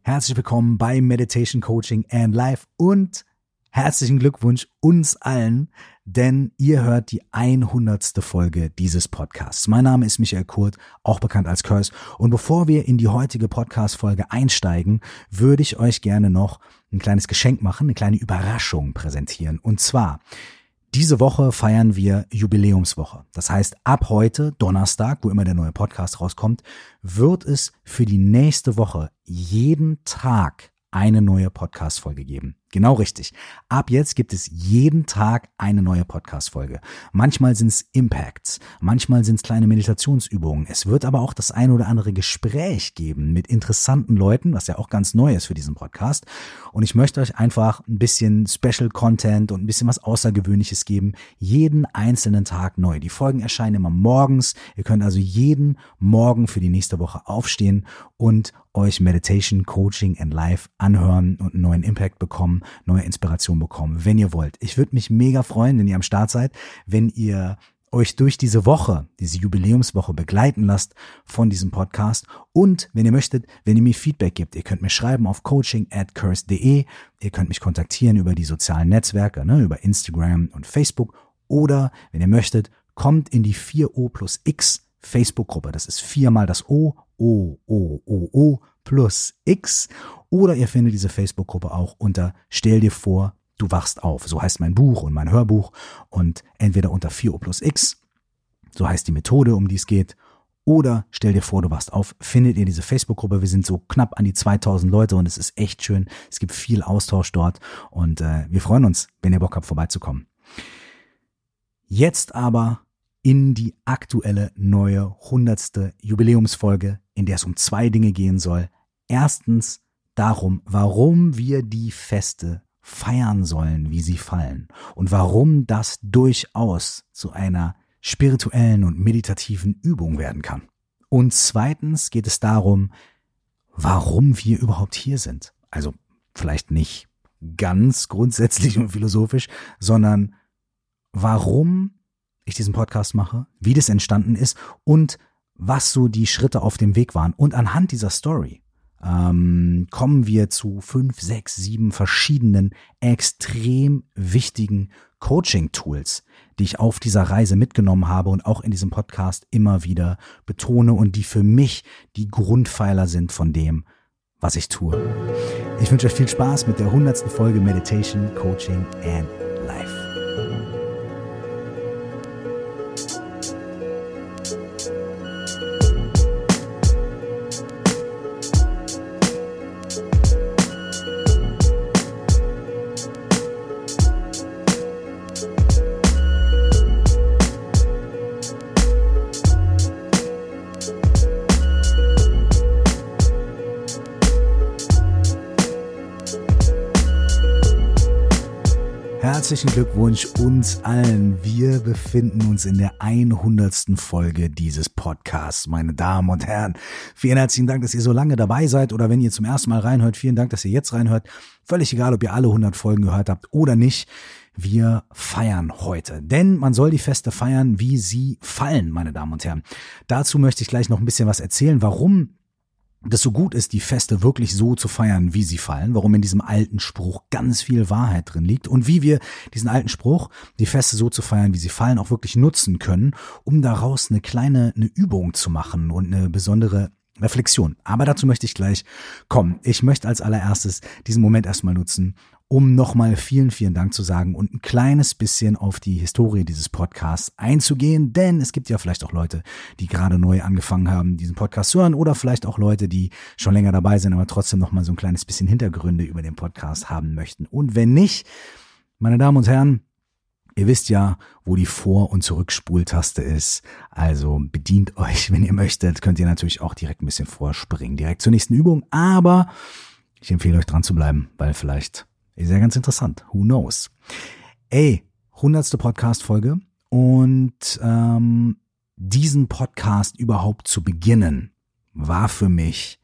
Herzlich willkommen bei Meditation Coaching and Life und herzlichen Glückwunsch uns allen, denn ihr hört die 100. Folge dieses Podcasts. Mein Name ist Michael Kurt, auch bekannt als Curse, und bevor wir in die heutige Podcast-Folge einsteigen, würde ich euch gerne noch ein kleines Geschenk machen, eine kleine Überraschung präsentieren. Und zwar, diese Woche feiern wir Jubiläumswoche. Das heißt, ab heute, Donnerstag, wo immer der neue Podcast rauskommt, wird es für die nächste Woche jeden Tag eine neue Podcast-Folge geben. Genau richtig. Ab jetzt gibt es jeden Tag eine neue Podcast-Folge. Manchmal sind es Impacts, manchmal sind es kleine Meditationsübungen. Es wird aber auch das ein oder andere Gespräch geben mit interessanten Leuten, was ja auch ganz neu ist für diesen Podcast. Und ich möchte euch einfach ein bisschen Special Content und ein bisschen was Außergewöhnliches geben. Jeden einzelnen Tag neu. Die Folgen erscheinen immer morgens. Ihr könnt also jeden Morgen für die nächste Woche aufstehen und euch Meditation, Coaching and Life anhören und einen neuen Impact bekommen, neue Inspiration bekommen, wenn ihr wollt. Ich würde mich mega freuen, wenn ihr am Start seid, wenn ihr euch durch diese Woche, diese Jubiläumswoche begleiten lasst von diesem Podcast und wenn ihr möchtet, wenn ihr mir Feedback gebt, ihr könnt mir schreiben auf coaching@curse.de, ihr könnt mich kontaktieren über die sozialen Netzwerke, über Instagram und Facebook oder wenn ihr möchtet, kommt in die 4O plus X Facebook-Gruppe. Das ist 4 mal das O plus X. Oder ihr findet diese Facebook-Gruppe auch unter Stell dir vor, du wachst auf. So heißt mein Buch und mein Hörbuch. Und entweder unter 4O plus X, so heißt die Methode, um die es geht, oder Stell dir vor, du wachst auf, findet ihr diese Facebook-Gruppe. Wir sind so knapp an die 2000 Leute und es ist echt schön. Es gibt viel Austausch dort und wir freuen uns, wenn ihr Bock habt, vorbeizukommen. Jetzt aber in die aktuelle neue 100. Jubiläumsfolge, in der es um 2 Dinge gehen soll. Erstens darum, warum wir die Feste feiern sollen, wie sie fallen und warum das durchaus zu einer spirituellen und meditativen Übung werden kann. Und zweitens geht es darum, warum wir überhaupt hier sind. Also vielleicht nicht ganz grundsätzlich und philosophisch, sondern warum ich diesen Podcast mache, wie das entstanden ist und was so die Schritte auf dem Weg waren. Und anhand dieser Story kommen wir zu 5, 6, 7 verschiedenen extrem wichtigen Coaching-Tools, die ich auf dieser Reise mitgenommen habe und auch in diesem Podcast immer wieder betone und die für mich die Grundpfeiler sind von dem, was ich tue. Ich wünsche euch viel Spaß mit der 100. Folge Meditation, Coaching and Life. Herzlichen Glückwunsch uns allen. Wir befinden uns in der 100. Folge dieses Podcasts, meine Damen und Herren. Vielen herzlichen Dank, dass ihr so lange dabei seid oder wenn ihr zum ersten Mal reinhört, vielen Dank, dass ihr jetzt reinhört. Völlig egal, ob ihr alle 100 Folgen gehört habt oder nicht. Wir feiern heute, denn man soll die Feste feiern, wie sie fallen, meine Damen und Herren. Dazu möchte ich gleich noch ein bisschen was erzählen, warum das so gut ist, die Feste wirklich so zu feiern, wie sie fallen, warum in diesem alten Spruch ganz viel Wahrheit drin liegt und wie wir diesen alten Spruch, die Feste so zu feiern, wie sie fallen, auch wirklich nutzen können, um daraus eine Übung zu machen und eine besondere Reflexion. Aber dazu möchte ich gleich kommen. Ich möchte als allererstes diesen Moment erstmal nutzen, um nochmal vielen, vielen Dank zu sagen und ein kleines bisschen auf die Historie dieses Podcasts einzugehen, denn es gibt ja vielleicht auch Leute, die gerade neu angefangen haben, diesen Podcast zu hören oder vielleicht auch Leute, die schon länger dabei sind, aber trotzdem nochmal so ein kleines bisschen Hintergründe über den Podcast haben möchten. Und wenn nicht, meine Damen und Herren, ihr wisst ja, wo die Vor- und Zurückspultaste ist, also bedient euch, wenn ihr möchtet, könnt ihr natürlich auch direkt ein bisschen vorspringen, direkt zur nächsten Übung, aber ich empfehle euch dran zu bleiben, weil vielleicht ist ja ganz interessant. Who knows? 100. Podcast-Folge und diesen Podcast überhaupt zu beginnen, war für mich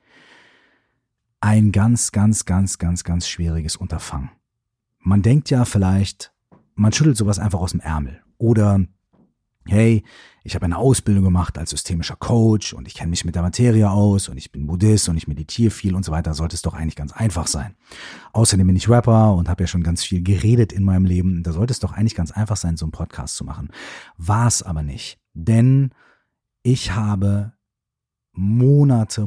ein ganz, ganz, ganz, ganz, ganz schwieriges Unterfangen. Man denkt ja vielleicht, man schüttelt sowas einfach aus dem Ärmel oder hey, ich habe eine Ausbildung gemacht als systemischer Coach und ich kenne mich mit der Materie aus und ich bin Buddhist und ich meditiere viel und so weiter, sollte es doch eigentlich ganz einfach sein. Außerdem bin ich Rapper und habe ja schon ganz viel geredet in meinem Leben. Da sollte es doch eigentlich ganz einfach sein, so einen Podcast zu machen. War es aber nicht, denn ich habe Monate,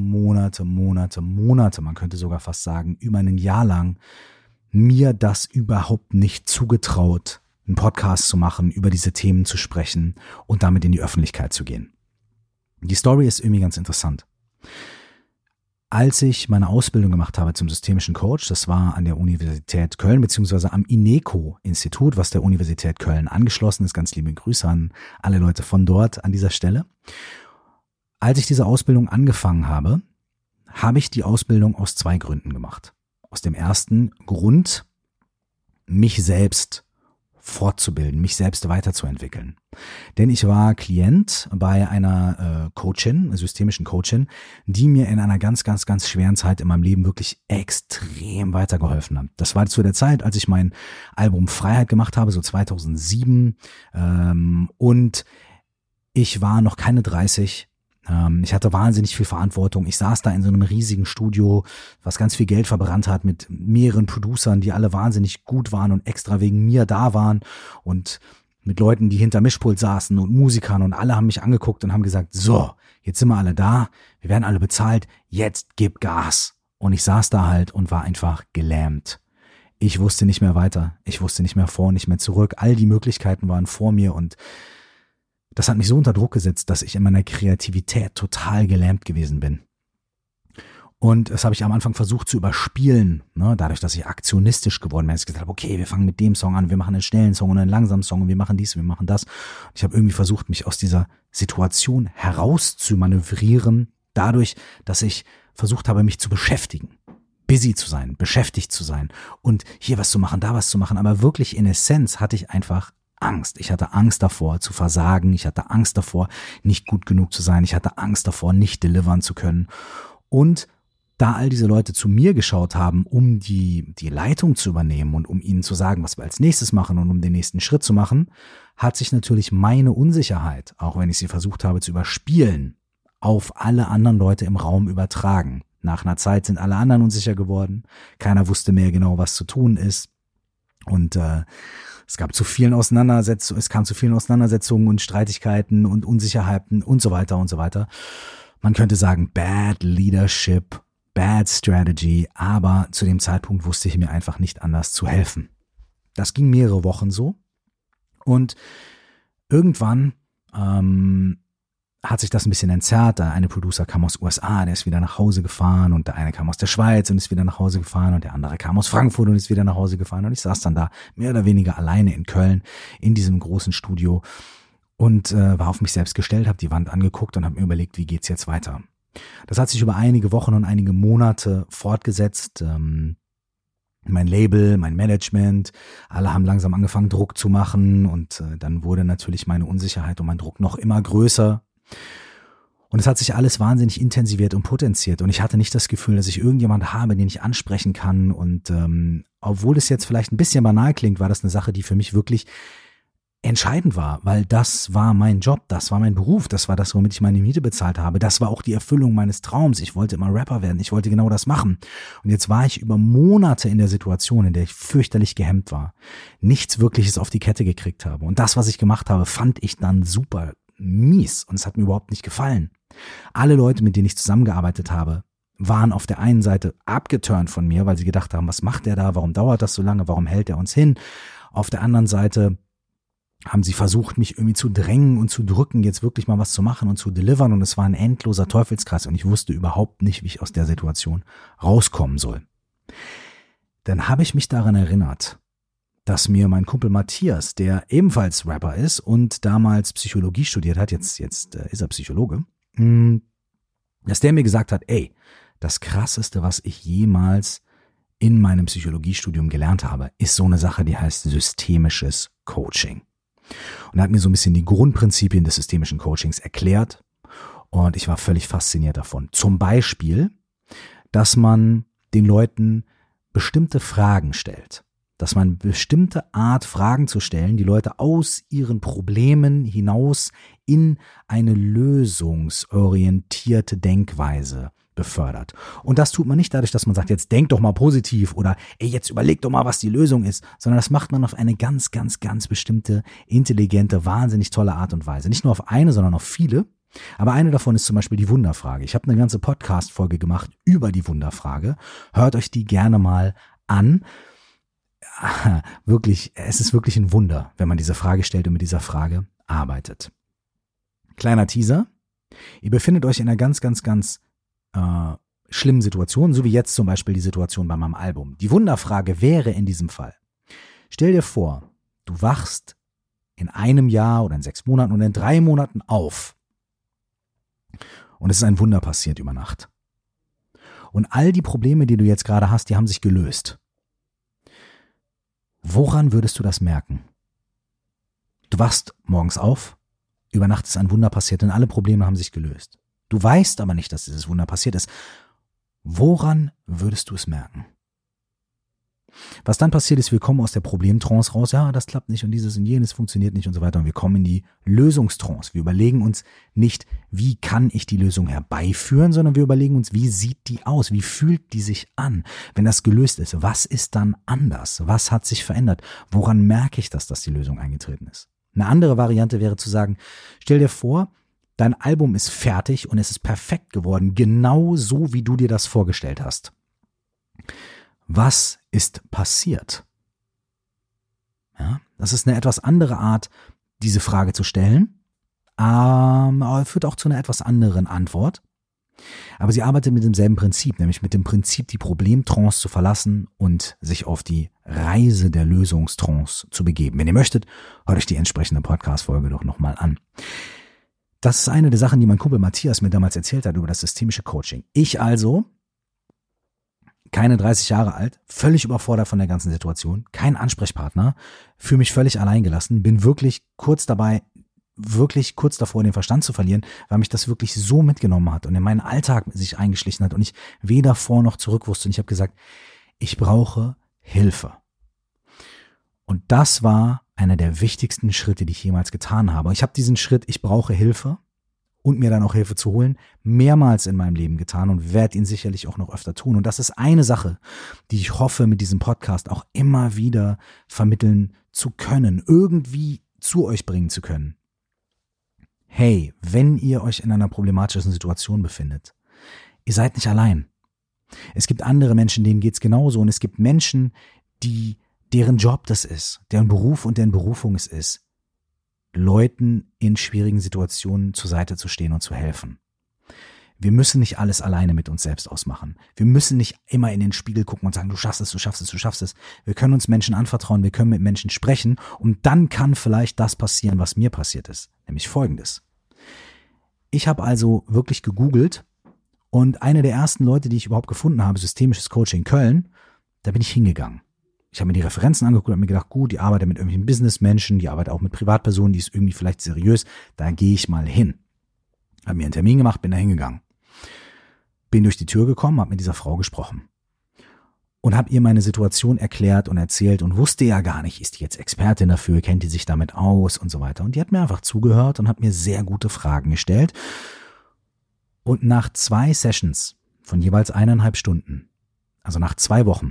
man könnte sogar fast sagen, über ein Jahr lang mir das überhaupt nicht zugetraut, einen Podcast zu machen, über diese Themen zu sprechen und damit in die Öffentlichkeit zu gehen. Die Story ist irgendwie ganz interessant. Als ich meine Ausbildung gemacht habe zum systemischen Coach, das war an der Universität Köln beziehungsweise am INECO-Institut, was der Universität Köln angeschlossen ist. Ganz liebe Grüße an alle Leute von dort an dieser Stelle. Als ich diese Ausbildung angefangen habe, habe ich die Ausbildung aus 2 Gründen gemacht. Aus dem ersten Grund, mich selbst fortzubilden, mich selbst weiterzuentwickeln. Denn ich war Klient bei einer Coachin, einer systemischen Coachin, die mir in einer ganz schweren Zeit in meinem Leben wirklich extrem weitergeholfen hat. Das war zu der Zeit, als ich mein Album Freiheit gemacht habe, so 2007. Und ich war noch keine 30. Ich hatte wahnsinnig viel Verantwortung. Ich saß da in so einem riesigen Studio, was ganz viel Geld verbrannt hat, mit mehreren Producern, die alle wahnsinnig gut waren und extra wegen mir da waren und mit Leuten, die hinter Mischpult saßen und Musikern, und alle haben mich angeguckt und haben gesagt, so, jetzt sind wir alle da, wir werden alle bezahlt, jetzt gib Gas. Und ich saß da halt und war einfach gelähmt. Ich wusste nicht mehr weiter, ich wusste nicht mehr vor und nicht mehr zurück. All die Möglichkeiten waren vor mir und das hat mich so unter Druck gesetzt, dass ich in meiner Kreativität total gelähmt gewesen bin. Und das habe ich am Anfang versucht zu überspielen, ne? Dadurch, dass ich aktionistisch geworden bin. Ich gesagt habe, okay, wir fangen mit dem Song an, wir machen einen schnellen Song und einen langsamen Song und wir machen dies, wir machen das. Und ich habe irgendwie versucht, mich aus dieser Situation herauszumanövrieren, dadurch, dass ich versucht habe, mich zu beschäftigen. Busy zu sein, beschäftigt zu sein und hier was zu machen, da was zu machen. Aber wirklich in Essenz hatte ich einfach Angst. Ich hatte Angst davor zu versagen. Ich hatte Angst davor, nicht gut genug zu sein. Ich hatte Angst davor, nicht delivern zu können. Und da all diese Leute zu mir geschaut haben, um die Leitung zu übernehmen und um ihnen zu sagen, was wir als nächstes machen und um den nächsten Schritt zu machen, hat sich natürlich meine Unsicherheit, auch wenn ich sie versucht habe zu überspielen, auf alle anderen Leute im Raum übertragen. Nach einer Zeit sind alle anderen unsicher geworden. Keiner wusste mehr genau, was zu tun ist. Und es kam zu vielen Auseinandersetzungen und Streitigkeiten und Unsicherheiten und so weiter und so weiter. Man könnte sagen, bad leadership, bad strategy, aber zu dem Zeitpunkt wusste ich mir einfach nicht anders zu helfen. Das ging mehrere Wochen so und irgendwann hat sich das ein bisschen entzerrt. Der eine Producer kam aus USA, der ist wieder nach Hause gefahren und der eine kam aus der Schweiz und ist wieder nach Hause gefahren und der andere kam aus Frankfurt und ist wieder nach Hause gefahren und ich saß dann da mehr oder weniger alleine in Köln in diesem großen Studio und war auf mich selbst gestellt, habe die Wand angeguckt und habe mir überlegt, wie geht's jetzt weiter. Das hat sich über einige Wochen und einige Monate fortgesetzt. Mein Label, mein Management, alle haben langsam angefangen, Druck zu machen und dann wurde natürlich meine Unsicherheit und mein Druck noch immer größer. Und es hat sich alles wahnsinnig intensiviert und potenziert und ich hatte nicht das Gefühl, dass ich irgendjemand habe, den ich ansprechen kann und obwohl es jetzt vielleicht ein bisschen banal klingt, war das eine Sache, die für mich wirklich entscheidend war, weil das war mein Job, das war mein Beruf, das war das, womit ich meine Miete bezahlt habe, das war auch die Erfüllung meines Traums, ich wollte immer Rapper werden, ich wollte genau das machen und jetzt war ich über Monate in der Situation, in der ich fürchterlich gehemmt war, nichts Wirkliches auf die Kette gekriegt habe und das, was ich gemacht habe, fand ich dann super mies und es hat mir überhaupt nicht gefallen. Alle Leute, mit denen ich zusammengearbeitet habe, waren auf der einen Seite abgeturnt von mir, weil sie gedacht haben, was macht der da, warum dauert das so lange, warum hält er uns hin? Auf der anderen Seite haben sie versucht, mich irgendwie zu drängen und zu drücken, jetzt wirklich mal was zu machen und zu delivern und es war ein endloser Teufelskreis und ich wusste überhaupt nicht, wie ich aus der Situation rauskommen soll. Dann habe ich mich daran erinnert, dass mir mein Kumpel Matthias, der ebenfalls Rapper ist und damals Psychologie studiert hat, jetzt ist er Psychologe, dass der mir gesagt hat, ey, das Krasseste, was ich jemals in meinem Psychologiestudium gelernt habe, ist so eine Sache, die heißt systemisches Coaching. Und er hat mir so ein bisschen die Grundprinzipien des systemischen Coachings erklärt und ich war völlig fasziniert davon. Zum Beispiel, dass man den Leuten bestimmte Fragen stellt. dass man eine bestimmte Art Fragen zu stellen, die Leute aus ihren Problemen hinaus in eine lösungsorientierte Denkweise befördert. Und das tut man nicht dadurch, dass man sagt, jetzt denk doch mal positiv oder ey, jetzt überleg doch mal, was die Lösung ist, sondern das macht man auf eine ganz, ganz, ganz bestimmte, intelligente, wahnsinnig tolle Art und Weise. Nicht nur auf eine, sondern auf viele. Aber eine davon ist zum Beispiel die Wunderfrage. Ich habe eine ganze Podcast-Folge gemacht über die Wunderfrage. Hört euch die gerne mal an. Wirklich, es ist wirklich ein Wunder, wenn man diese Frage stellt und mit dieser Frage arbeitet. Kleiner Teaser. Ihr befindet euch in einer ganz, ganz, ganz schlimmen Situation, so wie jetzt zum Beispiel die Situation bei meinem Album. Die Wunderfrage wäre in diesem Fall: Stell dir vor, du wachst in einem Jahr oder in 6 Monaten oder in 3 Monaten auf und es ist ein Wunder passiert über Nacht. Und all die Probleme, die du jetzt gerade hast, die haben sich gelöst. Woran würdest du das merken? Du wachst morgens auf, über Nacht ist ein Wunder passiert und alle Probleme haben sich gelöst. Du weißt aber nicht, dass dieses Wunder passiert ist. Woran würdest du es merken? Was dann passiert ist, wir kommen aus der Problemtrance raus, ja, das klappt nicht und dieses und jenes funktioniert nicht und so weiter und wir kommen in die Lösungstrance. Wir überlegen uns nicht, wie kann ich die Lösung herbeiführen, sondern wir überlegen uns, wie sieht die aus, wie fühlt die sich an, wenn das gelöst ist, was ist dann anders, was hat sich verändert, woran merke ich das, dass die Lösung eingetreten ist. Eine andere Variante wäre zu sagen, stell dir vor, dein Album ist fertig und es ist perfekt geworden, genau so, wie du dir das vorgestellt hast. Was ist passiert? Ja, das ist eine etwas andere Art, diese Frage zu stellen, aber führt auch zu einer etwas anderen Antwort. Aber sie arbeitet mit demselben Prinzip, nämlich mit dem Prinzip, die Problemtrance zu verlassen und sich auf die Reise der Lösungstrance zu begeben. Wenn ihr möchtet, hört euch die entsprechende Podcast-Folge doch nochmal an. Das ist eine der Sachen, die mein Kumpel Matthias mir damals erzählt hat über das systemische Coaching. Ich also, keine 30 Jahre alt, völlig überfordert von der ganzen Situation, kein Ansprechpartner, fühle mich völlig alleingelassen, bin wirklich kurz davor, den Verstand zu verlieren, weil mich das wirklich so mitgenommen hat und in meinen Alltag sich eingeschlichen hat und ich weder vor noch zurück wusste. Und ich habe gesagt, ich brauche Hilfe. Und das war einer der wichtigsten Schritte, die ich jemals getan habe. Ich habe diesen Schritt, ich brauche Hilfe und mir dann auch Hilfe zu holen, mehrmals in meinem Leben getan und werde ihn sicherlich auch noch öfter tun. Und das ist eine Sache, die ich hoffe, mit diesem Podcast auch immer wieder vermitteln zu können, irgendwie zu euch bringen zu können. Hey, wenn ihr euch in einer problematischen Situation befindet, ihr seid nicht allein. Es gibt andere Menschen, denen geht's genauso und es gibt Menschen, deren Job das ist, deren Beruf und deren Berufung es ist, Leuten in schwierigen Situationen zur Seite zu stehen und zu helfen. Wir müssen nicht alles alleine mit uns selbst ausmachen. Wir müssen nicht immer in den Spiegel gucken und sagen, du schaffst es, du schaffst es, du schaffst es. Wir können uns Menschen anvertrauen, wir können mit Menschen sprechen und dann kann vielleicht das passieren, was mir passiert ist. Nämlich Folgendes. Ich habe also wirklich gegoogelt und eine der ersten Leute, die ich überhaupt gefunden habe, systemisches Coaching Köln, da bin ich hingegangen. Ich habe mir die Referenzen angeguckt und habe mir gedacht, gut, die arbeitet mit irgendwelchen Businessmenschen, die arbeitet auch mit Privatpersonen, die ist irgendwie vielleicht seriös, da gehe ich mal hin. Habe mir einen Termin gemacht, bin da hingegangen. Bin durch die Tür gekommen, habe mit dieser Frau gesprochen und habe ihr meine Situation erklärt und erzählt und wusste ja gar nicht, ist die jetzt Expertin dafür, kennt die sich damit aus und so weiter. Und die hat mir einfach zugehört und hat mir sehr gute Fragen gestellt. Und nach 2 Sessions von jeweils 1,5 Stunden, also nach 2 Wochen,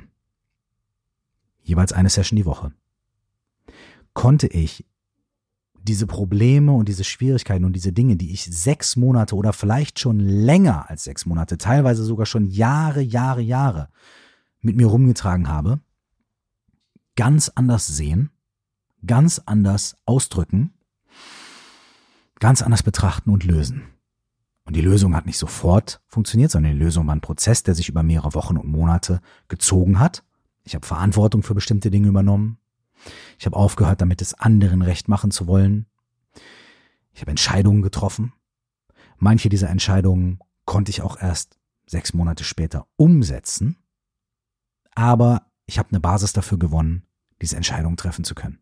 jeweils eine Session die Woche, konnte ich diese Probleme und diese Schwierigkeiten und diese Dinge, die ich 6 Monate oder vielleicht schon länger als 6 Monate, teilweise sogar schon Jahre mit mir rumgetragen habe, ganz anders sehen, ganz anders ausdrücken, ganz anders betrachten und lösen. Und die Lösung hat nicht sofort funktioniert, sondern die Lösung war ein Prozess, der sich über mehrere Wochen und Monate gezogen hat. Ich habe Verantwortung für bestimmte Dinge übernommen. Ich habe aufgehört, damit es anderen recht machen zu wollen. Ich habe Entscheidungen getroffen. Manche dieser Entscheidungen konnte ich auch erst 6 Monate später umsetzen. Aber ich habe eine Basis dafür gewonnen, diese Entscheidungen treffen zu können.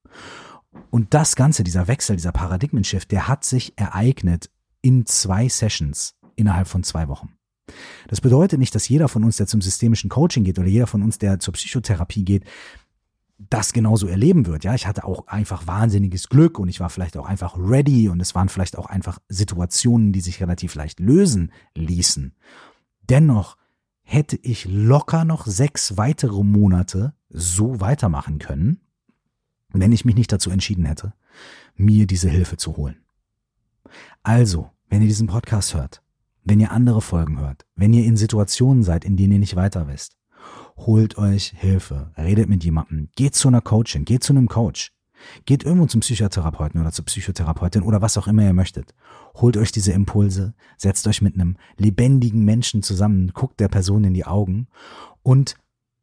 Und das Ganze, dieser Wechsel, dieser Paradigmen-Shift, der hat sich ereignet in 2 Sessions innerhalb von 2 Wochen. Das bedeutet nicht, dass jeder von uns, der zum systemischen Coaching geht oder jeder von uns, der zur Psychotherapie geht, das genauso erleben wird. Ja, ich hatte auch einfach wahnsinniges Glück und ich war vielleicht auch einfach ready und es waren vielleicht auch einfach Situationen, die sich relativ leicht lösen ließen. Dennoch hätte ich locker noch 6 weitere Monate so weitermachen können, wenn ich mich nicht dazu entschieden hätte, mir diese Hilfe zu holen. Also, wenn ihr diesen Podcast hört, wenn ihr andere Folgen hört, wenn ihr in Situationen seid, in denen ihr nicht weiter wisst, holt euch Hilfe, redet mit jemandem, geht zu einer Coachin, geht zu einem Coach, geht irgendwo zum Psychotherapeuten oder zur Psychotherapeutin oder was auch immer ihr möchtet. Holt euch diese Impulse, setzt euch mit einem lebendigen Menschen zusammen, guckt der Person in die Augen und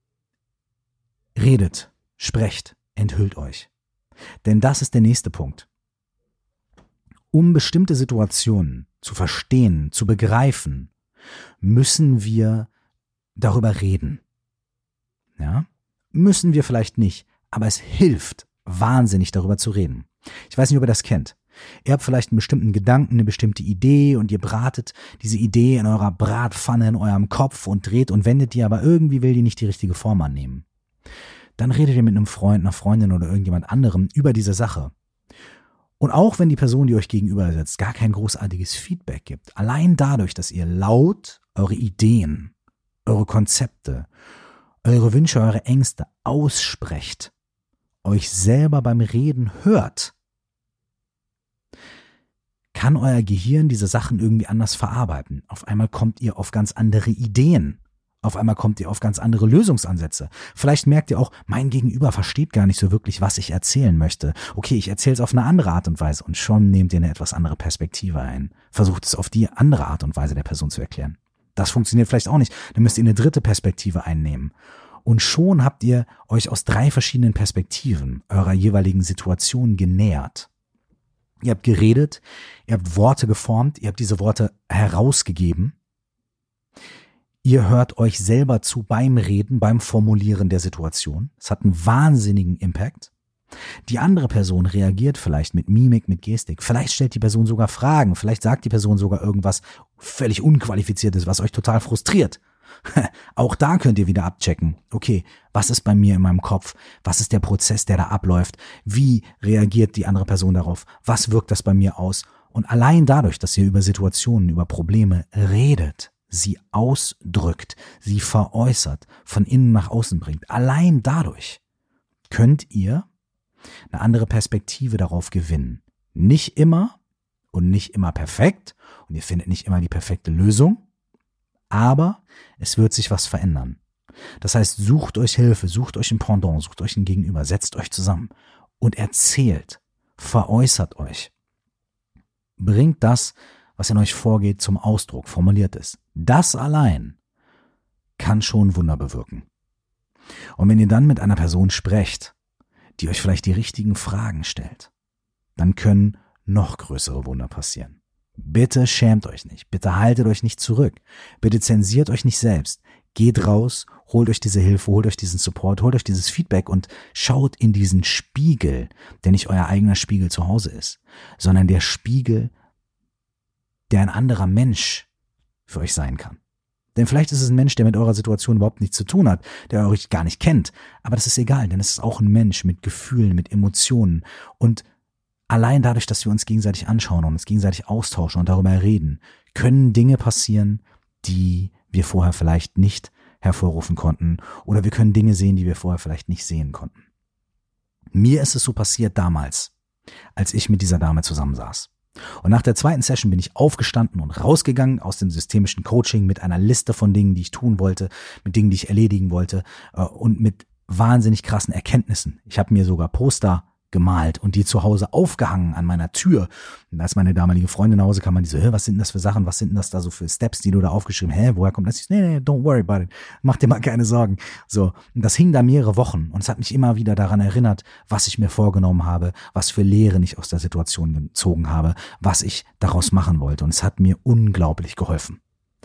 redet, sprecht, enthüllt euch. Denn das ist der nächste Punkt. Um bestimmte Situationen zu verstehen, zu begreifen, müssen wir darüber reden. Ja? Müssen wir vielleicht nicht, aber es hilft wahnsinnig, darüber zu reden. Ich weiß nicht, ob ihr das kennt. Ihr habt vielleicht einen bestimmten Gedanken, eine bestimmte Idee und ihr bratet diese Idee in eurer Bratpfanne in eurem Kopf und dreht und wendet die, aber irgendwie will die nicht die richtige Form annehmen. Dann redet ihr mit einem Freund, einer Freundin oder irgendjemand anderem über diese Sache. Und auch wenn die Person, die euch gegenüber sitzt, gar kein großartiges Feedback gibt, allein dadurch, dass ihr laut eure Ideen, eure Konzepte, eure Wünsche, eure Ängste aussprecht, euch selber beim Reden hört, kann euer Gehirn diese Sachen irgendwie anders verarbeiten. Auf einmal kommt ihr auf ganz andere Ideen. Auf einmal kommt ihr auf ganz andere Lösungsansätze. Vielleicht merkt ihr auch, mein Gegenüber versteht gar nicht so wirklich, was ich erzählen möchte. Okay, ich erzähle es auf eine andere Art und Weise und schon nehmt ihr eine etwas andere Perspektive ein. Versucht es auf die andere Art und Weise der Person zu erklären. Das funktioniert vielleicht auch nicht. Dann müsst ihr eine dritte Perspektive einnehmen. Und schon habt ihr euch aus 3 verschiedenen Perspektiven eurer jeweiligen Situation genähert. Ihr habt geredet, ihr habt Worte geformt, ihr habt diese Worte herausgegeben. Ihr hört euch selber zu beim Reden, beim Formulieren der Situation. Es hat einen wahnsinnigen Impact. Die andere Person reagiert vielleicht mit Mimik, mit Gestik. Vielleicht stellt die Person sogar Fragen. Vielleicht sagt die Person sogar irgendwas völlig Unqualifiziertes, was euch total frustriert. Auch da könnt ihr wieder abchecken. Okay, was ist bei mir in meinem Kopf? Was ist der Prozess, der da abläuft? Wie reagiert die andere Person darauf? Was wirkt das bei mir aus? Und allein dadurch, dass ihr über Situationen, über Probleme redet, sie ausdrückt, sie veräußert, von innen nach außen bringt, allein dadurch könnt ihr eine andere Perspektive darauf gewinnen. Nicht immer und nicht immer perfekt und ihr findet nicht immer die perfekte Lösung, aber es wird sich was verändern. Das heißt, sucht euch Hilfe, sucht euch ein Pendant, sucht euch ein Gegenüber, setzt euch zusammen und erzählt, veräußert euch. Bringt das, was in euch vorgeht, zum Ausdruck, formuliert es. Das allein kann schon Wunder bewirken. Und wenn ihr dann mit einer Person sprecht, die euch vielleicht die richtigen Fragen stellt, dann können noch größere Wunder passieren. Bitte schämt euch nicht, bitte haltet euch nicht zurück, bitte zensiert euch nicht selbst. Geht raus, holt euch diese Hilfe, holt euch diesen Support, holt euch dieses Feedback und schaut in diesen Spiegel, der nicht euer eigener Spiegel zu Hause ist, sondern der Spiegel, der ein anderer Mensch für euch sein kann. Denn vielleicht ist es ein Mensch, der mit eurer Situation überhaupt nichts zu tun hat, der euch gar nicht kennt. Aber das ist egal, denn es ist auch ein Mensch mit Gefühlen, mit Emotionen. Und allein dadurch, dass wir uns gegenseitig anschauen und uns gegenseitig austauschen und darüber reden, können Dinge passieren, die wir vorher vielleicht nicht hervorrufen konnten. Oder wir können Dinge sehen, die wir vorher vielleicht nicht sehen konnten. Mir ist es so passiert damals, als ich mit dieser Dame zusammensaß. Und nach der zweiten Session bin ich aufgestanden und rausgegangen aus dem systemischen Coaching mit einer Liste von Dingen, die ich tun wollte, mit Dingen, die ich erledigen wollte und mit wahnsinnig krassen Erkenntnissen. Ich habe mir sogar Poster gemalt und die zu Hause aufgehangen an meiner Tür. Und als meine damalige Freundin nach Hause kam, man die so, was sind denn das für Sachen, was sind denn das da so für Steps, die du da aufgeschrieben hast? Woher kommt das? Ich so, nee, don't worry about it, mach dir mal keine Sorgen. So, und das hing da mehrere Wochen und es hat mich immer wieder daran erinnert, was ich mir vorgenommen habe, was für Lehren ich aus der Situation gezogen habe, was ich daraus machen wollte und es hat mir unglaublich geholfen.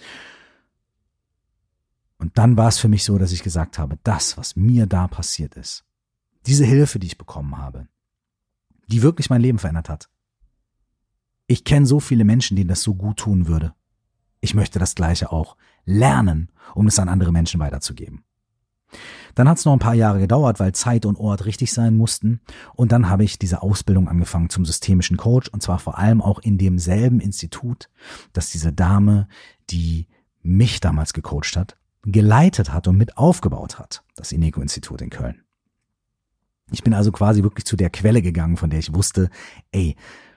Und dann war es für mich so, dass ich gesagt habe, das, was mir da passiert ist, diese Hilfe, die ich bekommen habe, die wirklich mein Leben verändert hat. Ich kenne so viele Menschen, denen das so gut tun würde. Ich möchte das Gleiche auch lernen, um es an andere Menschen weiterzugeben. Dann hat es noch ein paar Jahre gedauert, weil Zeit und Ort richtig sein mussten. Und dann habe ich diese Ausbildung angefangen zum systemischen Coach, und zwar vor allem auch in demselben Institut, das diese Dame, die mich damals gecoacht hat, geleitet hat und mit aufgebaut hat, das Ineco-Institut in Köln. Ich bin also quasi wirklich zu der Quelle gegangen, von der ich wusste, ey,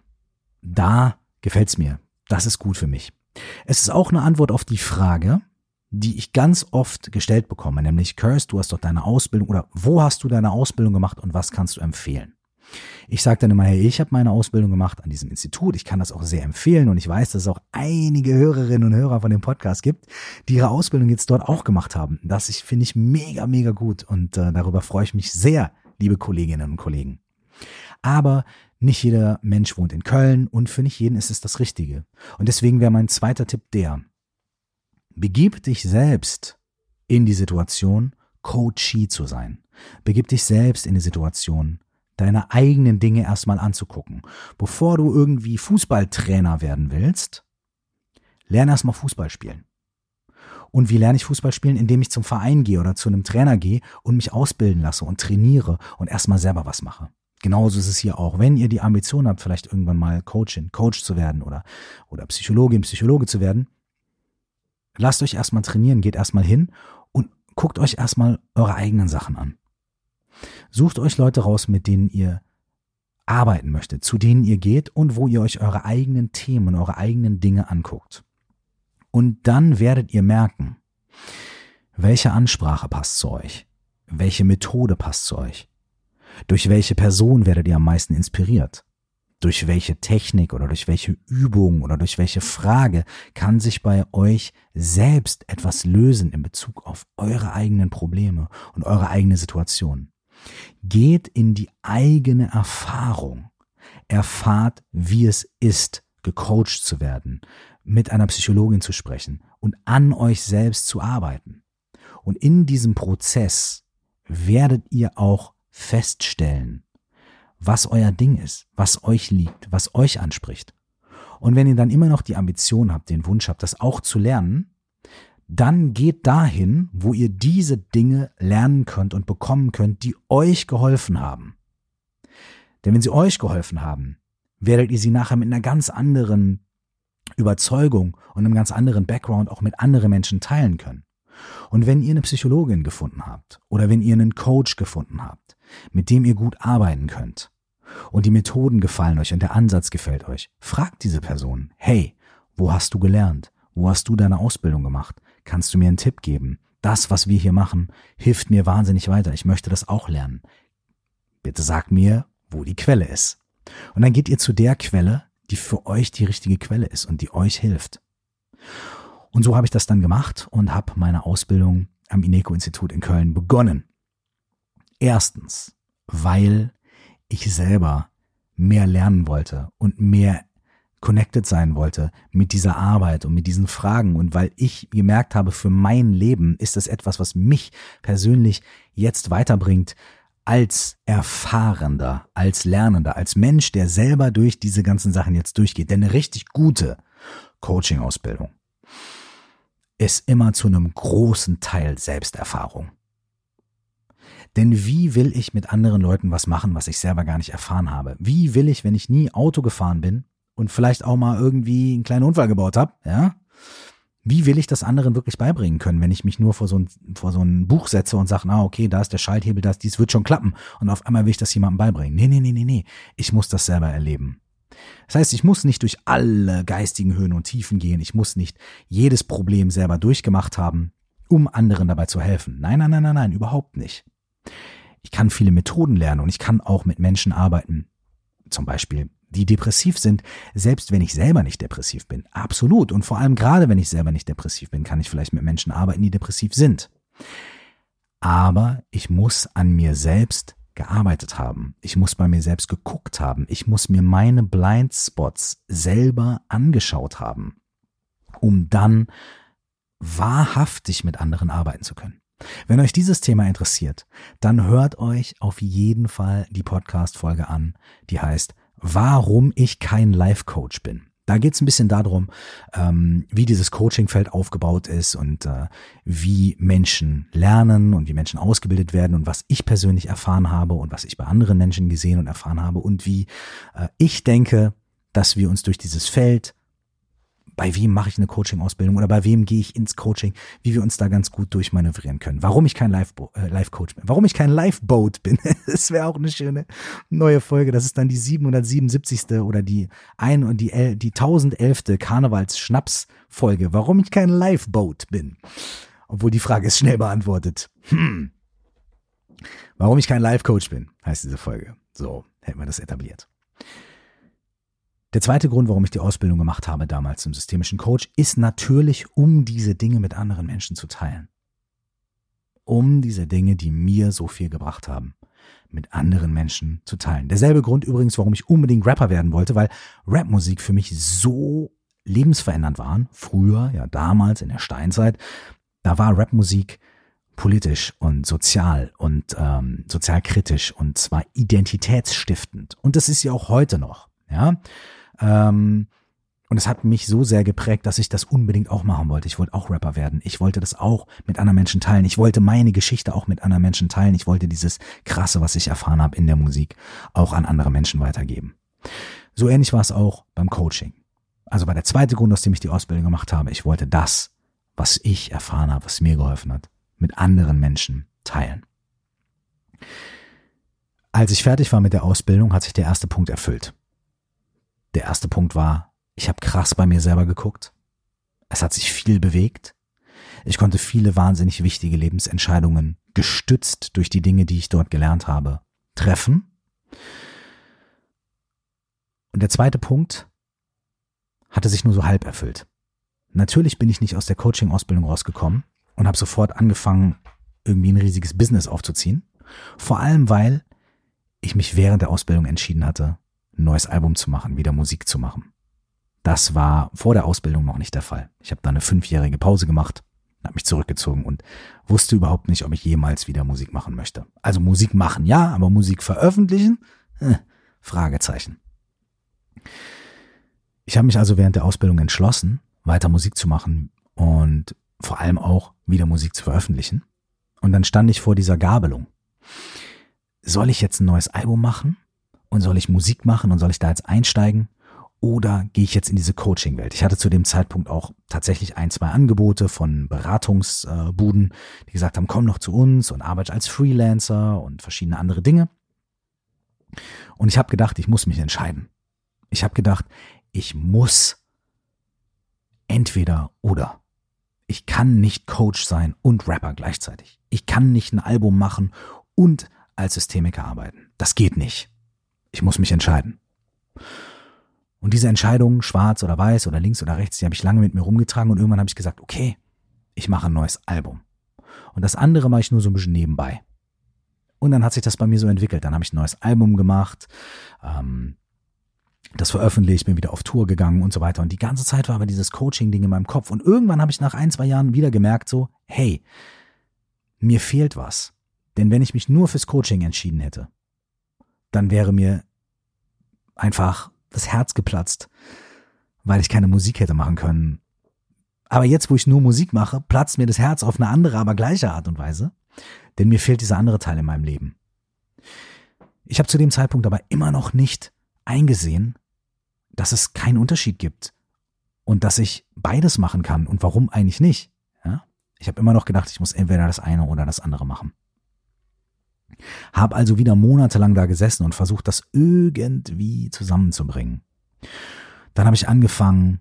da gefällt's mir, das ist gut für mich. Es ist auch eine Antwort auf die Frage, die ich ganz oft gestellt bekomme, nämlich, Kirst, du hast doch deine Ausbildung, oder wo hast du deine Ausbildung gemacht und was kannst du empfehlen? Ich sage dann immer, hey, ich habe meine Ausbildung gemacht an diesem Institut, ich kann das auch sehr empfehlen und ich weiß, dass es auch einige Hörerinnen und Hörer von dem Podcast gibt, die ihre Ausbildung jetzt dort auch gemacht haben. Das finde ich mega, mega gut und darüber freue ich mich sehr, liebe Kolleginnen und Kollegen. Aber nicht jeder Mensch wohnt in Köln und für nicht jeden ist es das Richtige. Und deswegen wäre mein zweiter Tipp der: Begib dich selbst in die Situation, Coachee zu sein. Begib dich selbst in die Situation, deine eigenen Dinge erstmal anzugucken. Bevor du irgendwie Fußballtrainer werden willst, lerne erstmal Fußball spielen. Und wie lerne ich Fußball spielen? Indem ich zum Verein gehe oder zu einem Trainer gehe und mich ausbilden lasse und trainiere und erstmal selber was mache. Genauso ist es hier auch. Wenn ihr die Ambition habt, vielleicht irgendwann mal Coach zu werden oder Psychologin, Psychologe zu werden, lasst euch erstmal trainieren, geht erstmal hin und guckt euch erstmal eure eigenen Sachen an. Sucht euch Leute raus, mit denen ihr arbeiten möchtet, zu denen ihr geht und wo ihr euch eure eigenen Themen und eure eigenen Dinge anguckt. Und dann werdet ihr merken, welche Ansprache passt zu euch, welche Methode passt zu euch, durch welche Person werdet ihr am meisten inspiriert. Durch welche Technik oder durch welche Übung oder durch welche Frage kann sich bei euch selbst etwas lösen in Bezug auf eure eigenen Probleme und eure eigene Situation? Geht in die eigene Erfahrung. Erfahrt, wie es ist, gecoacht zu werden, mit einer Psychologin zu sprechen und an euch selbst zu arbeiten. Und in diesem Prozess werdet ihr auch feststellen, was euer Ding ist, was euch liegt, was euch anspricht. Und wenn ihr dann immer noch die Ambition habt, den Wunsch habt, das auch zu lernen, dann geht dahin, wo ihr diese Dinge lernen könnt und bekommen könnt, die euch geholfen haben. Denn wenn sie euch geholfen haben, werdet ihr sie nachher mit einer ganz anderen Überzeugung und einem ganz anderen Background auch mit anderen Menschen teilen können. Und wenn ihr eine Psychologin gefunden habt oder wenn ihr einen Coach gefunden habt, mit dem ihr gut arbeiten könnt und die Methoden gefallen euch und der Ansatz gefällt euch, fragt diese Person, hey, wo hast du gelernt? Wo hast du deine Ausbildung gemacht? Kannst du mir einen Tipp geben? Das, was wir hier machen, hilft mir wahnsinnig weiter. Ich möchte das auch lernen. Bitte sag mir, wo die Quelle ist. Und dann geht ihr zu der Quelle, die für euch die richtige Quelle ist und die euch hilft. Und so habe ich das dann gemacht und habe meine Ausbildung am Ineco-Institut in Köln begonnen. Erstens, weil ich selber mehr lernen wollte und mehr connected sein wollte mit dieser Arbeit und mit diesen Fragen und weil ich gemerkt habe, für mein Leben ist es etwas, was mich persönlich jetzt weiterbringt als Erfahrender, als Lernender, als Mensch, der selber durch diese ganzen Sachen jetzt durchgeht. Denn eine richtig gute Coaching-Ausbildung ist immer zu einem großen Teil Selbsterfahrung. Denn wie will ich mit anderen Leuten was machen, was ich selber gar nicht erfahren habe? Wie will ich, wenn ich nie Auto gefahren bin und vielleicht auch mal irgendwie einen kleinen Unfall gebaut habe, ja? Wie will ich das anderen wirklich beibringen können, wenn ich mich nur vor so ein Buch setze und sage, okay, da ist der Schalthebel, dies wird schon klappen und auf einmal will ich das jemandem beibringen. Nee. Ich muss das selber erleben. Das heißt, ich muss nicht durch alle geistigen Höhen und Tiefen gehen. Ich muss nicht jedes Problem selber durchgemacht haben, um anderen dabei zu helfen. Nein, überhaupt nicht. Ich kann viele Methoden lernen und ich kann auch mit Menschen arbeiten, zum Beispiel, die depressiv sind, selbst wenn ich selber nicht depressiv bin. Absolut. Und vor allem gerade, wenn ich selber nicht depressiv bin, kann ich vielleicht mit Menschen arbeiten, die depressiv sind. Aber ich muss an mir selbst gearbeitet haben. Ich muss bei mir selbst geguckt haben. Ich muss mir meine Blindspots selber angeschaut haben, um dann wahrhaftig mit anderen arbeiten zu können. Wenn euch dieses Thema interessiert, dann hört euch auf jeden Fall die Podcast-Folge an, die heißt, warum ich kein Life-Coach bin. Da geht es ein bisschen darum, wie dieses Coachingfeld aufgebaut ist und wie Menschen lernen und wie Menschen ausgebildet werden und was ich persönlich erfahren habe und was ich bei anderen Menschen gesehen und erfahren habe und wie ich denke, dass wir uns durch dieses Feld, bei wem mache ich eine Coaching-Ausbildung oder bei wem gehe ich ins Coaching, wie wir uns da ganz gut durchmanövrieren können. Warum ich kein Life-Coach bin, warum ich kein Lifeboat bin, das wäre auch eine schöne neue Folge. Das ist dann die 777. oder die 1011. Karnevals-Schnaps-Folge. Warum ich kein Lifeboat bin. Obwohl die Frage ist schnell beantwortet. Warum ich kein Life-Coach bin, heißt diese Folge. So hätten wir das etabliert. Der zweite Grund, warum ich die Ausbildung gemacht habe damals zum systemischen Coach, ist natürlich, um diese Dinge mit anderen Menschen zu teilen. Um diese Dinge, die mir so viel gebracht haben, mit anderen Menschen zu teilen. Derselbe Grund übrigens, warum ich unbedingt Rapper werden wollte, weil Rapmusik für mich so lebensverändernd war. Früher, ja damals in der Steinzeit, da war Rapmusik politisch und sozial und sozialkritisch und zwar identitätsstiftend. Und das ist ja auch heute noch, ja. Und es hat mich so sehr geprägt, dass ich das unbedingt auch machen wollte. Ich wollte auch Rapper werden. Ich wollte das auch mit anderen Menschen teilen. Ich wollte meine Geschichte auch mit anderen Menschen teilen. Ich wollte dieses Krasse, was ich erfahren habe in der Musik, auch an andere Menschen weitergeben. So ähnlich war es auch beim Coaching. Also war der zweite Grund, aus dem ich die Ausbildung gemacht habe. Ich wollte das, was ich erfahren habe, was mir geholfen hat, mit anderen Menschen teilen. Als ich fertig war mit der Ausbildung, hat sich der erste Punkt erfüllt. Der erste Punkt war, ich habe krass bei mir selber geguckt. Es hat sich viel bewegt. Ich konnte viele wahnsinnig wichtige Lebensentscheidungen, gestützt durch die Dinge, die ich dort gelernt habe, treffen. Und der zweite Punkt hatte sich nur so halb erfüllt. Natürlich bin ich nicht aus der Coaching-Ausbildung rausgekommen und habe sofort angefangen, irgendwie ein riesiges Business aufzuziehen. Vor allem, weil ich mich während der Ausbildung entschieden hatte, ein neues Album zu machen, wieder Musik zu machen. Das war vor der Ausbildung noch nicht der Fall. Ich habe da eine 5-jährige Pause gemacht, habe mich zurückgezogen und wusste überhaupt nicht, ob ich jemals wieder Musik machen möchte. Also Musik machen, ja, aber Musik veröffentlichen? Fragezeichen. Ich habe mich also während der Ausbildung entschlossen, weiter Musik zu machen und vor allem auch wieder Musik zu veröffentlichen. Und dann stand ich vor dieser Gabelung. Soll ich jetzt ein neues Album machen? Und soll ich Musik machen und soll ich da jetzt einsteigen? Oder gehe ich jetzt in diese Coaching-Welt? Ich hatte zu dem Zeitpunkt auch tatsächlich 1-2 Angebote von Beratungsbuden, die gesagt haben, komm doch zu uns und arbeite als Freelancer und verschiedene andere Dinge. Und ich habe gedacht, ich muss mich entscheiden. Ich habe gedacht, ich muss entweder oder. Ich kann nicht Coach sein und Rapper gleichzeitig. Ich kann nicht ein Album machen und als Systemiker arbeiten. Das geht nicht. Ich muss mich entscheiden. Und diese Entscheidung, schwarz oder weiß oder links oder rechts, die habe ich lange mit mir rumgetragen und irgendwann habe ich gesagt, okay, ich mache ein neues Album. Und das andere mache ich nur so ein bisschen nebenbei. Und dann hat sich das bei mir so entwickelt. Dann habe ich ein neues Album gemacht, das veröffentlicht, bin wieder auf Tour gegangen und so weiter. Und die ganze Zeit war aber dieses Coaching-Ding in meinem Kopf. Und irgendwann habe ich nach 1-2 Jahren wieder gemerkt, so, hey, mir fehlt was. Denn wenn ich mich nur fürs Coaching entschieden hätte, dann wäre mir einfach das Herz geplatzt, weil ich keine Musik hätte machen können. Aber jetzt, wo ich nur Musik mache, platzt mir das Herz auf eine andere, aber gleiche Art und Weise, denn mir fehlt dieser andere Teil in meinem Leben. Ich habe zu dem Zeitpunkt aber immer noch nicht eingesehen, dass es keinen Unterschied gibt und dass ich beides machen kann und warum eigentlich nicht. Ja? Ich habe immer noch gedacht, ich muss entweder das eine oder das andere machen. Habe also wieder monatelang da gesessen und versucht, das irgendwie zusammenzubringen. Dann habe ich angefangen,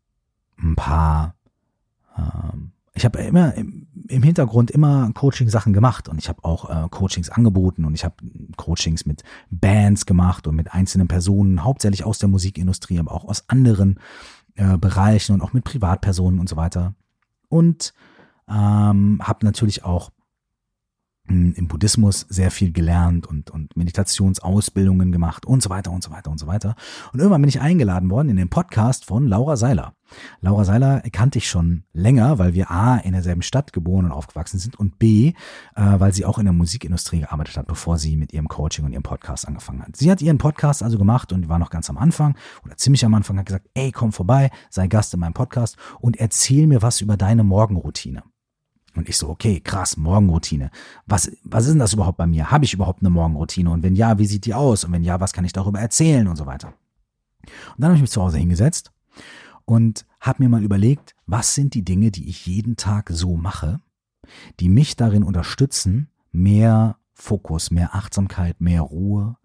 ich habe immer im Hintergrund immer Coaching-Sachen gemacht und ich habe auch Coachings angeboten und ich habe Coachings mit Bands gemacht und mit einzelnen Personen, hauptsächlich aus der Musikindustrie, aber auch aus anderen Bereichen und auch mit Privatpersonen und so weiter. Und habe natürlich auch im Buddhismus sehr viel gelernt und Meditationsausbildungen gemacht und so weiter und so weiter und so weiter. Und irgendwann bin ich eingeladen worden in den Podcast von Laura Seiler. Laura Seiler kannte ich schon länger, weil wir A, in derselben Stadt geboren und aufgewachsen sind und B, weil sie auch in der Musikindustrie gearbeitet hat, bevor sie mit ihrem Coaching und ihrem Podcast angefangen hat. Sie hat ihren Podcast also gemacht und war noch ganz am Anfang oder ziemlich am Anfang, hat gesagt, ey, komm vorbei, sei Gast in meinem Podcast und erzähl mir was über deine Morgenroutine. Und ich so, okay, krass, Morgenroutine. Was ist denn das überhaupt bei mir? Habe ich überhaupt eine Morgenroutine? Und wenn ja, wie sieht die aus? Und wenn ja, was kann ich darüber erzählen und so weiter? Und dann habe ich mich zu Hause hingesetzt und habe mir mal überlegt, was sind die Dinge, die ich jeden Tag so mache, die mich darin unterstützen, mehr Fokus, mehr Achtsamkeit, mehr Ruhe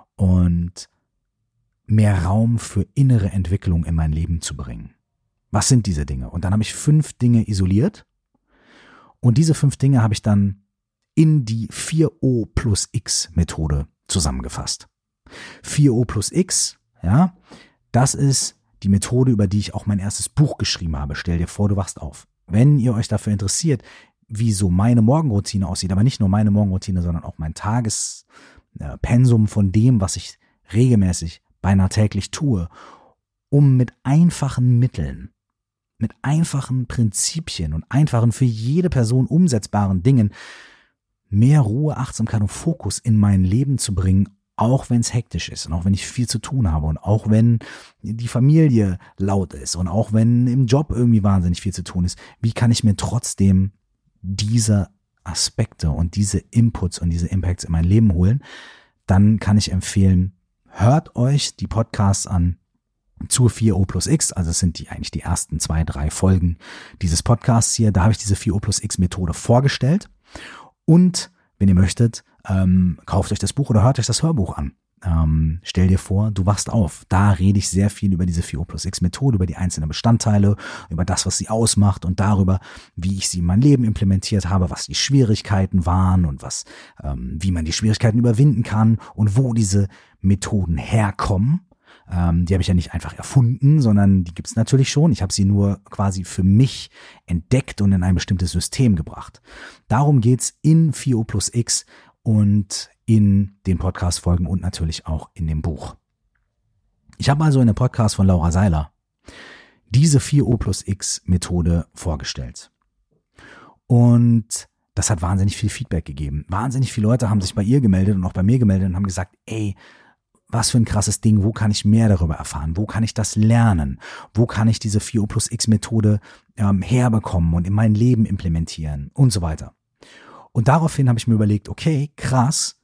und mehr Raum für innere Entwicklung in mein Leben zu bringen. Was sind diese Dinge? Und dann habe ich 5 Dinge isoliert. Und diese 5 Dinge habe ich dann in die 4O plus X Methode zusammengefasst. 4O plus X, ja, das ist die Methode, über die ich auch mein erstes Buch geschrieben habe. Stell dir vor, du wachst auf. Wenn ihr euch dafür interessiert, wie so meine Morgenroutine aussieht, aber nicht nur meine Morgenroutine, sondern auch mein Tagespensum von dem, was ich regelmäßig, beinahe täglich tue, um mit einfachen Mitteln, mit einfachen Prinzipien und einfachen für jede Person umsetzbaren Dingen mehr Ruhe, Achtsamkeit und Fokus in mein Leben zu bringen, auch wenn es hektisch ist und auch wenn ich viel zu tun habe und auch wenn die Familie laut ist und auch wenn im Job irgendwie wahnsinnig viel zu tun ist. Wie kann ich mir trotzdem diese Aspekte und diese Inputs und diese Impacts in mein Leben holen? Dann kann ich empfehlen, hört euch die Podcasts an zur 4O plus X, also es sind eigentlich die ersten 2, 3 Folgen dieses Podcasts hier, da habe ich diese 4O plus X Methode vorgestellt und wenn ihr möchtet, kauft euch das Buch oder hört euch das Hörbuch an. Stell dir vor, du wachst auf. Da rede ich sehr viel über diese 4O plus X Methode, über die einzelnen Bestandteile, über das, was sie ausmacht und darüber, wie ich sie in mein Leben implementiert habe, was die Schwierigkeiten waren und wie man die Schwierigkeiten überwinden kann und wo diese Methoden herkommen. Die habe ich ja nicht einfach erfunden, sondern die gibt's natürlich schon. Ich habe sie nur quasi für mich entdeckt und in ein bestimmtes System gebracht. Darum geht's in 4O plus X und in den Podcast-Folgen und natürlich auch in dem Buch. Ich habe also in dem Podcast von Laura Seiler diese 4O plus X Methode vorgestellt. Und das hat wahnsinnig viel Feedback gegeben. Wahnsinnig viele Leute haben sich bei ihr gemeldet und auch bei mir gemeldet und haben gesagt, ey, was für ein krasses Ding, wo kann ich mehr darüber erfahren, wo kann ich das lernen, wo kann ich diese 4O plus X Methode herbekommen und in mein Leben implementieren und so weiter. Und daraufhin habe ich mir überlegt, okay, krass,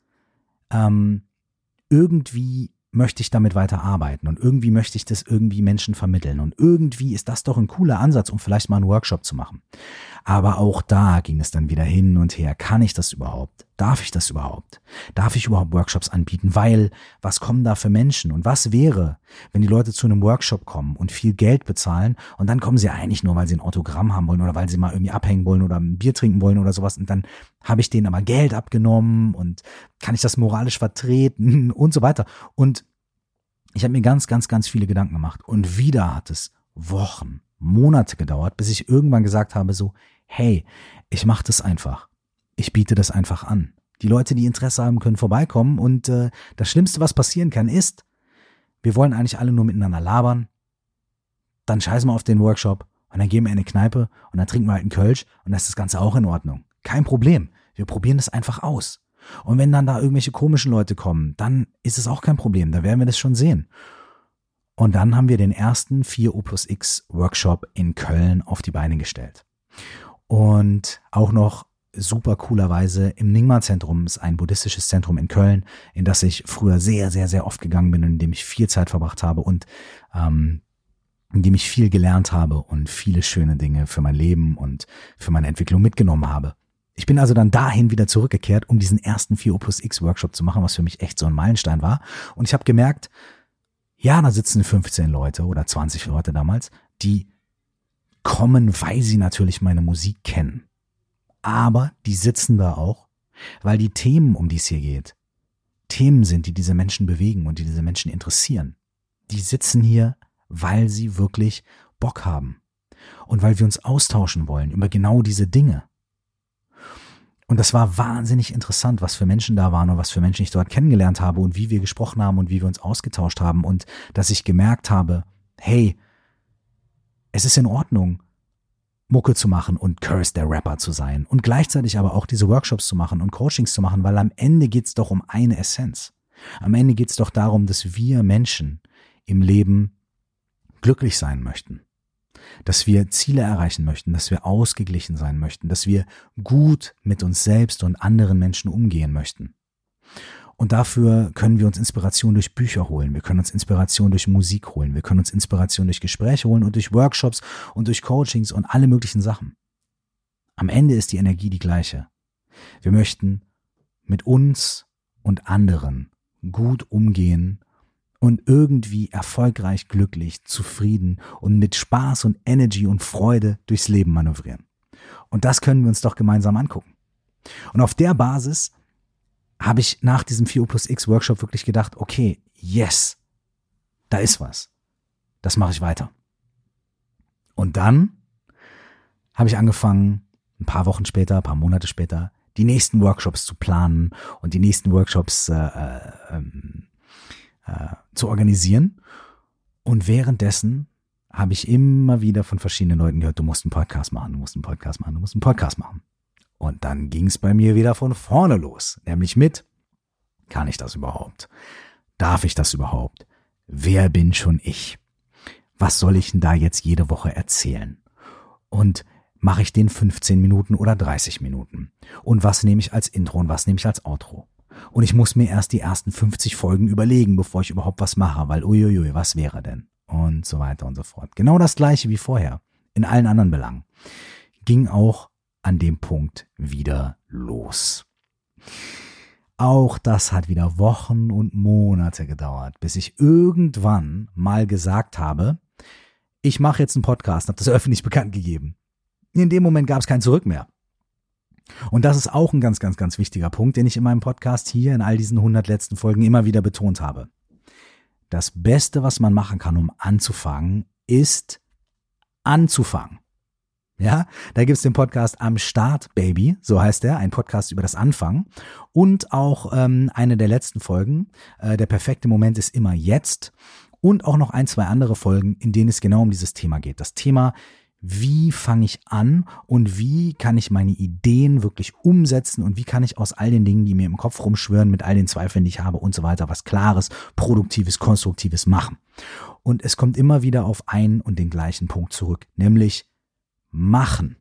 irgendwie möchte ich damit weiter arbeiten und irgendwie möchte ich das irgendwie Menschen vermitteln und irgendwie ist das doch ein cooler Ansatz, um vielleicht mal einen Workshop zu machen. Aber auch da ging es dann wieder hin und her. Kann ich das überhaupt? Darf ich das überhaupt? Darf ich überhaupt Workshops anbieten? Weil, was kommen da für Menschen? Und was wäre, wenn die Leute zu einem Workshop kommen und viel Geld bezahlen und dann kommen sie eigentlich nur, weil sie ein Autogramm haben wollen oder weil sie mal irgendwie abhängen wollen oder ein Bier trinken wollen oder sowas und dann habe ich denen aber Geld abgenommen und kann ich das moralisch vertreten und so weiter. Und ich habe mir ganz, ganz, ganz viele Gedanken gemacht und wieder hat es Wochen, Monate gedauert, bis ich irgendwann gesagt habe so, hey, ich mache das einfach. Ich biete das einfach an. Die Leute, die Interesse haben, können vorbeikommen und das Schlimmste, was passieren kann, ist, wir wollen eigentlich alle nur miteinander labern, dann scheißen wir auf den Workshop und dann gehen wir in eine Kneipe und dann trinken wir halt einen Kölsch und dann ist das Ganze auch in Ordnung. Kein Problem. Wir probieren das einfach aus. Und wenn dann da irgendwelche komischen Leute kommen, dann ist es auch kein Problem, da werden wir das schon sehen. Und dann haben wir den ersten 4O plus X Workshop in Köln auf die Beine gestellt. Und auch noch super coolerweise im Nyingma-Zentrum, ist ein buddhistisches Zentrum in Köln, in das ich früher sehr, sehr, sehr oft gegangen bin und in dem ich viel Zeit verbracht habe und in dem ich viel gelernt habe und viele schöne Dinge für mein Leben und für meine Entwicklung mitgenommen habe. Ich bin also dann dahin wieder zurückgekehrt, um diesen ersten 4O plus X Workshop zu machen, was für mich echt so ein Meilenstein war. Und ich habe gemerkt, ja, da sitzen 15 Leute oder 20 Leute damals, die kommen, weil sie natürlich meine Musik kennen. Aber die sitzen da auch, weil die Themen, um die es hier geht, Themen sind, die diese Menschen bewegen und die diese Menschen interessieren. Die sitzen hier, weil sie wirklich Bock haben und weil wir uns austauschen wollen über genau diese Dinge. Und das war wahnsinnig interessant, was für Menschen da waren und was für Menschen ich dort kennengelernt habe und wie wir gesprochen haben und wie wir uns ausgetauscht haben und dass ich gemerkt habe, hey, es ist in Ordnung, Mucke zu machen und Curse der Rapper zu sein und gleichzeitig aber auch diese Workshops zu machen und Coachings zu machen, weil am Ende geht's doch um eine Essenz. Am Ende geht's doch darum, dass wir Menschen im Leben glücklich sein möchten, dass wir Ziele erreichen möchten, dass wir ausgeglichen sein möchten, dass wir gut mit uns selbst und anderen Menschen umgehen möchten. Und dafür können wir uns Inspiration durch Bücher holen, wir können uns Inspiration durch Musik holen, wir können uns Inspiration durch Gespräche holen und durch Workshops und durch Coachings und alle möglichen Sachen. Am Ende ist die Energie die gleiche. Wir möchten mit uns und anderen gut umgehen und irgendwie erfolgreich, glücklich, zufrieden und mit Spaß und Energy und Freude durchs Leben manövrieren. Und das können wir uns doch gemeinsam angucken. Und auf der Basis habe ich nach diesem 4U+X Workshop wirklich gedacht, okay, yes, da ist was. Das mache ich weiter. Und dann habe ich angefangen, ein paar Wochen später, ein paar Monate später, die nächsten Workshops zu planen und die nächsten Workshops zu organisieren. Und währenddessen habe ich immer wieder von verschiedenen Leuten gehört, du musst einen Podcast machen, du musst einen Podcast machen, du musst einen Podcast machen. Und dann ging es bei mir wieder von vorne los, nämlich mit, kann ich das überhaupt? Darf ich das überhaupt? Wer bin schon ich? Was soll ich denn da jetzt jede Woche erzählen? Und mache ich den 15 Minuten oder 30 Minuten? Und was nehme ich als Intro und was nehme ich als Outro? Und ich muss mir erst die ersten 50 Folgen überlegen, bevor ich überhaupt was mache, weil uiuiui, was wäre denn? Und so weiter und so fort. Genau das Gleiche wie vorher, in allen anderen Belangen. Ging auch an dem Punkt wieder los. Auch das hat wieder Wochen und Monate gedauert, bis ich irgendwann mal gesagt habe, ich mache jetzt einen Podcast, habe das öffentlich bekannt gegeben. In dem Moment gab es kein Zurück mehr. Und das ist auch ein ganz, ganz, ganz wichtiger Punkt, den ich in meinem Podcast hier in all diesen 100 letzten Folgen immer wieder betont habe. Das Beste, was man machen kann, um anzufangen, ist anzufangen. Ja, da gibt's den Podcast Am Start, Baby, so heißt er, ein Podcast über das Anfangen und auch eine der letzten Folgen, der perfekte Moment ist immer jetzt und auch noch ein, zwei andere Folgen, in denen es genau um dieses Thema geht. Das Thema, wie fange ich an und wie kann ich meine Ideen wirklich umsetzen und wie kann ich aus all den Dingen, die mir im Kopf rumschwirren, mit all den Zweifeln, die ich habe und so weiter, was Klares, Produktives, Konstruktives machen. Und es kommt immer wieder auf einen und den gleichen Punkt zurück, nämlich machen.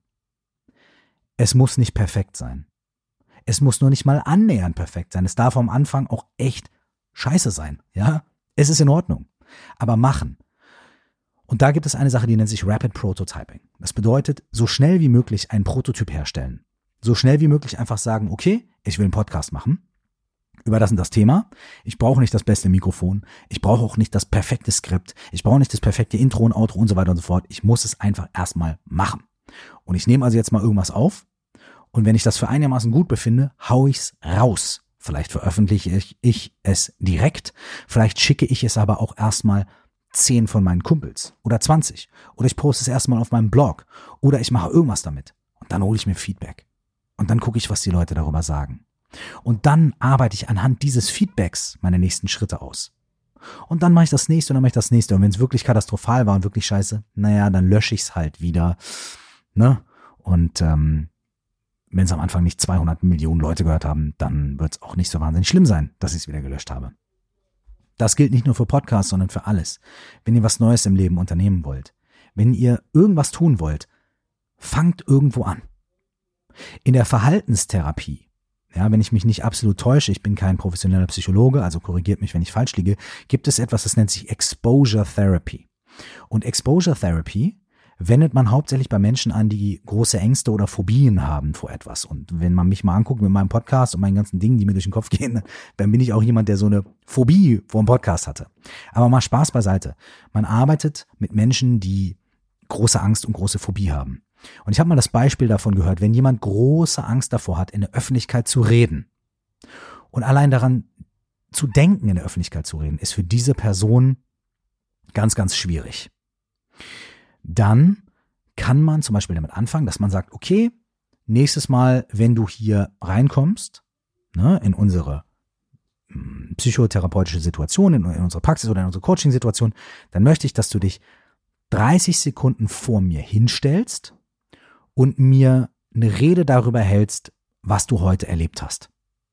Es muss nicht perfekt sein. Es muss nur nicht mal annähernd perfekt sein. Es darf am Anfang auch echt scheiße sein. Ja, es ist in Ordnung. Aber machen. Und da gibt es eine Sache, die nennt sich Rapid Prototyping. Das bedeutet, so schnell wie möglich einen Prototyp herstellen. So schnell wie möglich einfach sagen, okay, ich will einen Podcast machen über das und das Thema. Ich brauche nicht das beste Mikrofon. Ich brauche auch nicht das perfekte Skript. Ich brauche nicht das perfekte Intro und Outro und so weiter und so fort. Ich muss es einfach erstmal machen. Und ich nehme also jetzt mal irgendwas auf. Und wenn ich das für einigermaßen gut befinde, hau ich's raus. Vielleicht veröffentliche ich es direkt. Vielleicht schicke ich es aber auch erstmal 10 von meinen Kumpels oder 20. Oder ich poste es erstmal auf meinem Blog. Oder ich mache irgendwas damit. Und dann hole ich mir Feedback. Und dann gucke ich, was die Leute darüber sagen. Und dann arbeite ich anhand dieses Feedbacks meine nächsten Schritte aus. Und dann mache ich das nächste und dann mache ich das nächste. Und wenn es wirklich katastrophal war und wirklich scheiße, naja, dann lösche ich es halt wieder. Ne? Und wenn es am Anfang nicht 200 Millionen Leute gehört haben, dann wird es auch nicht so wahnsinnig schlimm sein, dass ich es wieder gelöscht habe. Das gilt nicht nur für Podcasts, sondern für alles. Wenn ihr was Neues im Leben unternehmen wollt, wenn ihr irgendwas tun wollt, fangt irgendwo an. In der Verhaltenstherapie, ja, wenn ich mich nicht absolut täusche, ich bin kein professioneller Psychologe, also korrigiert mich, wenn ich falsch liege, gibt es etwas, das nennt sich Exposure Therapy. Und Exposure Therapy wendet man hauptsächlich bei Menschen an, die große Ängste oder Phobien haben vor etwas. Und wenn man mich mal anguckt mit meinem Podcast und meinen ganzen Dingen, die mir durch den Kopf gehen, dann bin ich auch jemand, der so eine Phobie vor dem Podcast hatte. Aber mal Spaß beiseite. Man arbeitet mit Menschen, die große Angst und große Phobie haben. Und ich habe mal das Beispiel davon gehört, wenn jemand große Angst davor hat, in der Öffentlichkeit zu reden und allein daran zu denken, in der Öffentlichkeit zu reden, ist für diese Person ganz, ganz schwierig. Dann kann man zum Beispiel damit anfangen, dass man sagt, okay, nächstes Mal, wenn du hier reinkommst, ne, in unsere psychotherapeutische Situation, in unsere Praxis oder in unsere Coaching-Situation, dann möchte ich, dass du dich 30 Sekunden vor mir hinstellst und mir eine Rede darüber hältst, was du heute erlebt hast.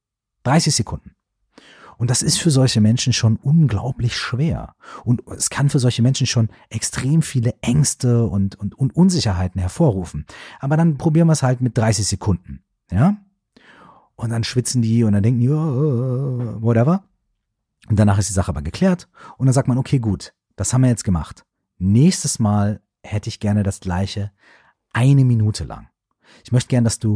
30 Sekunden. Und das ist für solche Menschen schon unglaublich schwer. Und es kann für solche Menschen schon extrem viele Ängste und Unsicherheiten hervorrufen. Aber dann probieren wir es halt mit 30 Sekunden. Ja? Und dann schwitzen die und dann denken die, whatever. Und danach ist die Sache aber geklärt. Und dann sagt man, okay, gut, das haben wir jetzt gemacht. Nächstes Mal hätte ich gerne das Gleiche 1 Minute lang. Ich möchte gerne, dass du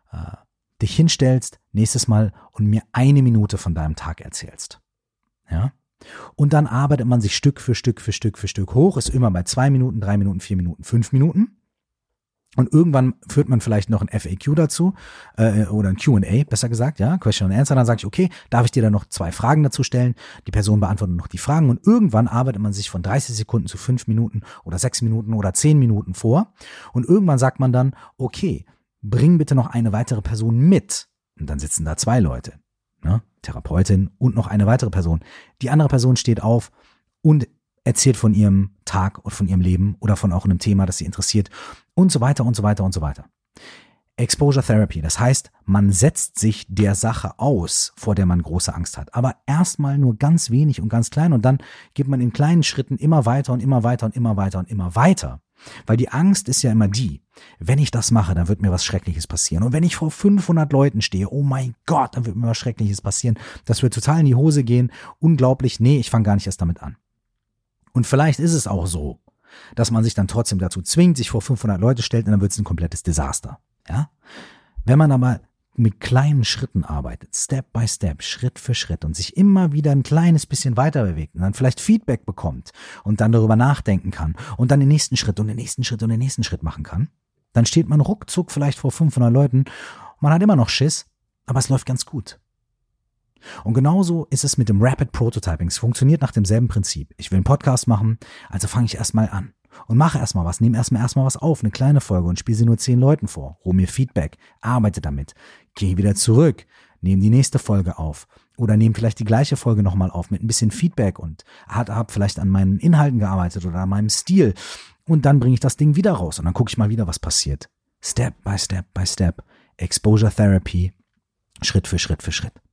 dich hinstellst, nächstes Mal und mir 1 Minute von deinem Tag erzählst. Ja? Und dann arbeitet man sich Stück für Stück hoch, ist immer bei 2 Minuten, 3 Minuten, 4 Minuten, 5 Minuten. Und irgendwann führt man vielleicht noch ein FAQ dazu, oder ein Q&A, besser gesagt, ja, Question and Answer. Dann sage ich, okay, darf ich dir da noch 2 Fragen dazu stellen? Die Person beantwortet noch die Fragen und irgendwann arbeitet man sich von 30 Sekunden zu 5 Minuten oder 6 Minuten oder 10 Minuten vor. Und irgendwann sagt man dann, okay, bring bitte noch eine weitere Person mit. Und dann sitzen da 2 Leute, ne? Therapeutin und noch eine weitere Person. Die andere Person steht auf und erzählt von ihrem Tag und von ihrem Leben oder von auch einem Thema, das sie interessiert und so weiter und so weiter und so weiter. Exposure Therapy, das heißt, man setzt sich der Sache aus, vor der man große Angst hat. Aber erstmal nur ganz wenig und ganz klein und dann geht man in kleinen Schritten immer weiter und immer weiter und immer weiter und immer weiter. Weil die Angst ist ja immer die, wenn ich das mache, dann wird mir was Schreckliches passieren. Und wenn ich vor 500 Leuten stehe, oh mein Gott, dann wird mir was Schreckliches passieren. Das wird total in die Hose gehen. Unglaublich, nee, ich fange gar nicht erst damit an. Und vielleicht ist es auch so, dass man sich dann trotzdem dazu zwingt, sich vor 500 Leute stellt und dann wird es ein komplettes Desaster. Ja? Wenn man aber mit kleinen Schritten arbeitet, Step by Step, Schritt für Schritt und sich immer wieder ein kleines bisschen weiter bewegt und dann vielleicht Feedback bekommt und dann darüber nachdenken kann und dann den nächsten Schritt und den nächsten Schritt und den nächsten Schritt machen kann, dann steht man ruckzuck vielleicht vor 500 Leuten, man hat immer noch Schiss, aber es läuft ganz gut. Und genauso ist es mit dem Rapid Prototyping. Es funktioniert nach demselben Prinzip. Ich will einen Podcast machen, also fange ich erstmal an und mache erstmal was, nehme erstmal was auf, eine kleine Folge und spiele sie nur 10 Leuten vor, hole mir Feedback, arbeite damit, gehe wieder zurück, nehme die nächste Folge auf oder nehme vielleicht die gleiche Folge nochmal auf mit ein bisschen Feedback und habe vielleicht an meinen Inhalten gearbeitet oder an meinem Stil und dann bringe ich das Ding wieder raus und dann gucke ich mal wieder, was passiert. Step by Step by Step. Exposure Therapy, Schritt für Schritt für Schritt.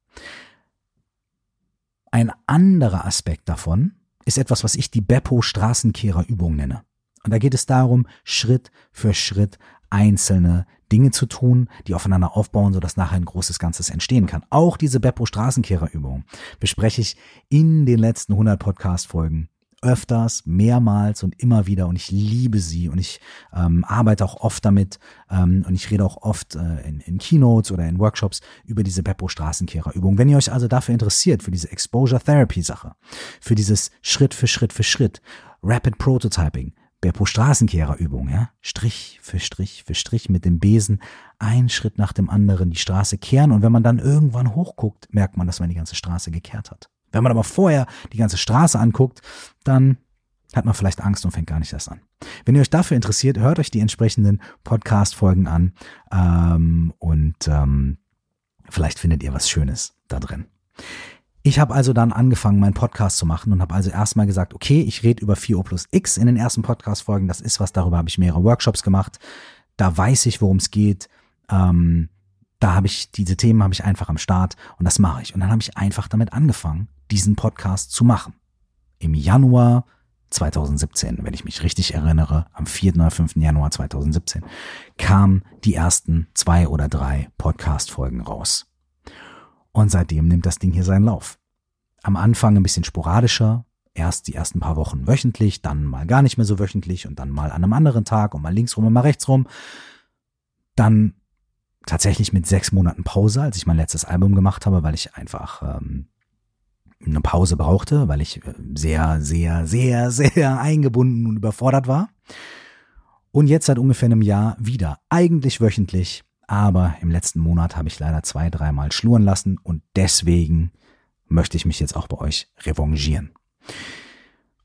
Ein anderer Aspekt davon ist etwas, was ich die Beppo-Straßenkehrer-Übung nenne. Und da geht es darum, Schritt für Schritt einzelne Dinge zu tun, die aufeinander aufbauen, sodass nachher ein großes Ganzes entstehen kann. Auch diese Beppo-Straßenkehrer-Übung bespreche ich in den letzten 100 Podcast-Folgen öfters, mehrmals und immer wieder und ich liebe sie und ich arbeite auch oft damit und ich rede auch oft in Keynotes oder in Workshops über diese Beppo-Straßenkehrer-Übung. Wenn ihr euch also dafür interessiert, für diese Exposure Therapy-Sache, für dieses Schritt für Schritt für Schritt, Rapid Prototyping, Beppo-Straßenkehrer-Übung, ja, Strich für Strich mit dem Besen, ein Schritt nach dem anderen die Straße kehren und wenn man dann irgendwann hochguckt, merkt man, dass man die ganze Straße gekehrt hat. Wenn man aber vorher die ganze Straße anguckt, dann hat man vielleicht Angst und fängt gar nicht erst an. Wenn ihr euch dafür interessiert, hört euch die entsprechenden Podcast-Folgen an und vielleicht findet ihr was Schönes da drin. Ich habe also dann angefangen, meinen Podcast zu machen und habe also erstmal gesagt, okay, ich rede über 4O+X in den ersten Podcast-Folgen. Das ist was, darüber habe ich mehrere Workshops gemacht. Da weiß ich, worum es geht. Da habe ich, diese Themen habe ich einfach am Start und das mache ich. Und dann habe ich einfach damit angefangen, diesen Podcast zu machen. Im Januar 2017, wenn ich mich richtig erinnere, am 4. oder 5. Januar 2017, kamen die ersten 2 oder 3 Podcast-Folgen raus. Und seitdem nimmt das Ding hier seinen Lauf. Am Anfang ein bisschen sporadischer, erst die ersten paar Wochen wöchentlich, dann mal gar nicht mehr so wöchentlich und dann mal an einem anderen Tag und mal links rum und mal rechts rum. Dann tatsächlich mit 6 Monaten Pause, als ich mein letztes Album gemacht habe, weil ich einfach eine Pause brauchte, weil ich sehr, sehr, sehr, sehr eingebunden und überfordert war. Und jetzt seit ungefähr einem Jahr wieder, eigentlich wöchentlich, aber im letzten Monat habe ich leider 2-3 Mal schluren lassen und deswegen möchte ich mich jetzt auch bei euch revanchieren.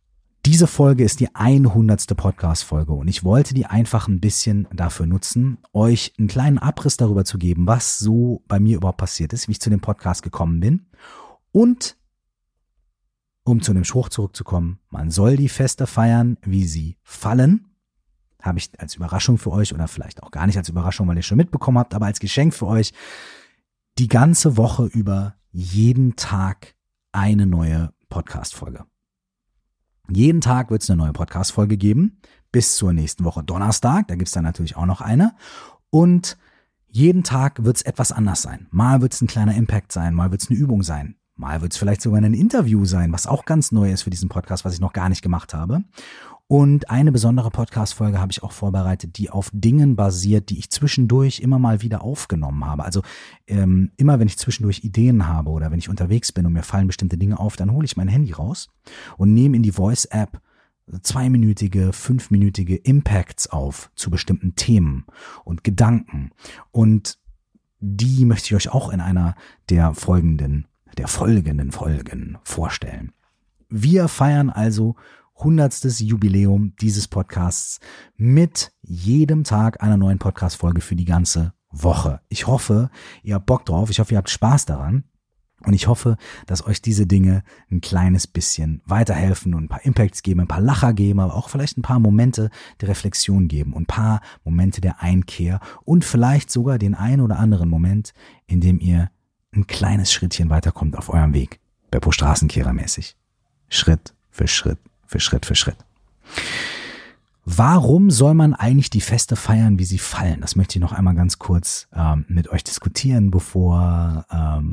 Diese Folge ist die 100. Podcast-Folge und ich wollte die einfach ein bisschen dafür nutzen, euch einen kleinen Abriss darüber zu geben, was so bei mir überhaupt passiert ist, wie ich zu dem Podcast gekommen bin. Und um zu dem Spruch zurückzukommen, man soll die Feste feiern, wie sie fallen. Habe ich als Überraschung für euch oder vielleicht auch gar nicht als Überraschung, weil ihr schon mitbekommen habt, aber als Geschenk für euch die ganze Woche über jeden Tag eine neue Podcast-Folge. Jeden Tag wird es eine neue Podcast-Folge geben, bis zur nächsten Woche Donnerstag, da gibt es dann natürlich auch noch eine. Und jeden Tag wird es etwas anders sein. Mal wird es ein kleiner Impact sein, mal wird es eine Übung sein, mal wird es vielleicht sogar ein Interview sein, was auch ganz neu ist für diesen Podcast, was ich noch gar nicht gemacht habe. Und eine besondere Podcast-Folge habe ich auch vorbereitet, die auf Dingen basiert, die ich zwischendurch immer mal wieder aufgenommen habe. Also immer wenn ich zwischendurch Ideen habe oder wenn ich unterwegs bin und mir fallen bestimmte Dinge auf, dann hole ich mein Handy raus und nehme in die Voice-App 2-minütige, 5-minütige Impacts auf zu bestimmten Themen und Gedanken. Und die möchte ich euch auch in einer der folgenden Folgen vorstellen. Wir feiern also 100. Jubiläum dieses Podcasts mit jedem Tag einer neuen Podcast-Folge für die ganze Woche. Ich hoffe, ihr habt Bock drauf, ich hoffe, ihr habt Spaß daran und ich hoffe, dass euch diese Dinge ein kleines bisschen weiterhelfen und ein paar Impacts geben, ein paar Lacher geben, aber auch vielleicht ein paar Momente der Reflexion geben und ein paar Momente der Einkehr und vielleicht sogar den einen oder anderen Moment, in dem ihr ein kleines Schrittchen weiterkommt auf eurem Weg, Beppo Straßenkehrer mäßig. Schritt für Schritt. Schritt für Schritt. Warum soll man eigentlich die Feste feiern, wie sie fallen? Das möchte ich noch einmal ganz kurz mit euch diskutieren, bevor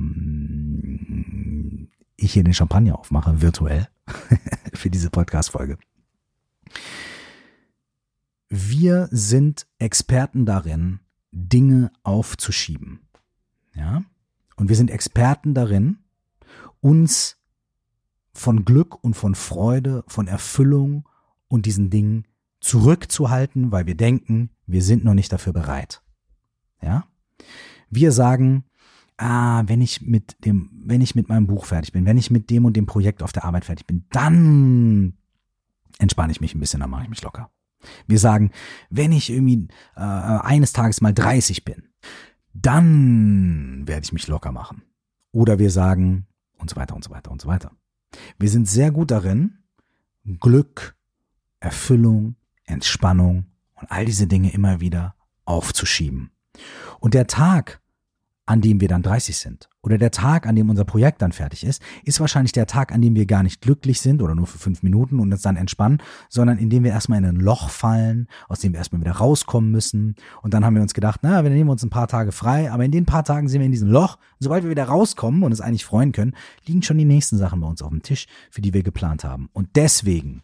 ich hier den Champagner aufmache, virtuell, für diese Podcast-Folge. Wir sind Experten darin, Dinge aufzuschieben. Ja? Und wir sind Experten darin, uns von Glück und von Freude, von Erfüllung und diesen Dingen zurückzuhalten, weil wir denken, wir sind noch nicht dafür bereit. Ja? Wir sagen, wenn ich mit meinem Buch fertig bin, wenn ich mit dem und dem Projekt auf der Arbeit fertig bin, dann entspanne ich mich ein bisschen, dann mache ich mich locker. Wir sagen, wenn ich irgendwie eines Tages mal 30 bin, dann werde ich mich locker machen. Oder wir sagen und so weiter und so weiter und so weiter. Wir sind sehr gut darin, Glück, Erfüllung, Entspannung und all diese Dinge immer wieder aufzuschieben. Und der Tag, an dem wir dann 30 sind oder der Tag, an dem unser Projekt dann fertig ist wahrscheinlich der Tag, an dem wir gar nicht glücklich sind oder nur für 5 Minuten und uns dann entspannen, sondern in dem wir erstmal in ein Loch fallen, aus dem wir erstmal wieder rauskommen müssen. Und dann haben wir uns gedacht, wir nehmen uns ein paar Tage frei, aber in den paar Tagen sind wir in diesem Loch. Und sobald wir wieder rauskommen und uns eigentlich freuen können, liegen schon die nächsten Sachen bei uns auf dem Tisch, für die wir geplant haben. Und deswegen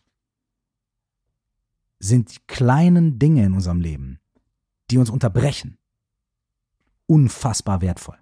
sind die kleinen Dinge in unserem Leben, die uns unterbrechen, unfassbar wertvoll.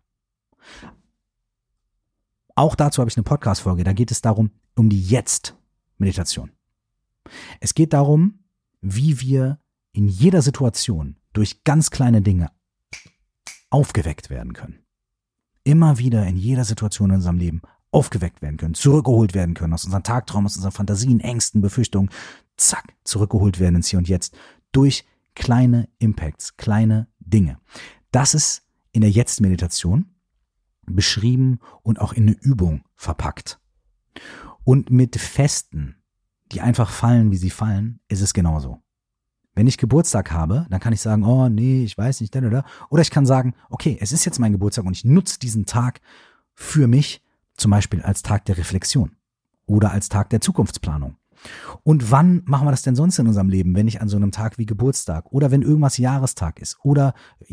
Auch dazu habe ich eine Podcast-Folge, da geht es um die Jetzt-Meditation. Es geht darum, wie wir in jeder Situation durch ganz kleine Dinge aufgeweckt werden können. Immer wieder in jeder Situation in unserem Leben aufgeweckt werden können, zurückgeholt werden können aus unseren Tagträumen, aus unseren Fantasien, Ängsten, Befürchtungen, zack, zurückgeholt werden ins Hier und Jetzt durch kleine Impacts, kleine Dinge. Das ist in der Jetzt-Meditation beschrieben und auch in eine Übung verpackt. Und mit Festen, die einfach fallen, wie sie fallen, ist es genauso. Wenn ich Geburtstag habe, dann kann ich sagen, oh nee, ich weiß nicht, denn oder. Oder ich kann sagen, okay, es ist jetzt mein Geburtstag und ich nutze diesen Tag für mich, zum Beispiel als Tag der Reflexion oder als Tag der Zukunftsplanung. Und wann machen wir das denn sonst in unserem Leben, wenn nicht an so einem Tag wie Geburtstag oder wenn irgendwas Jahrestag ist oder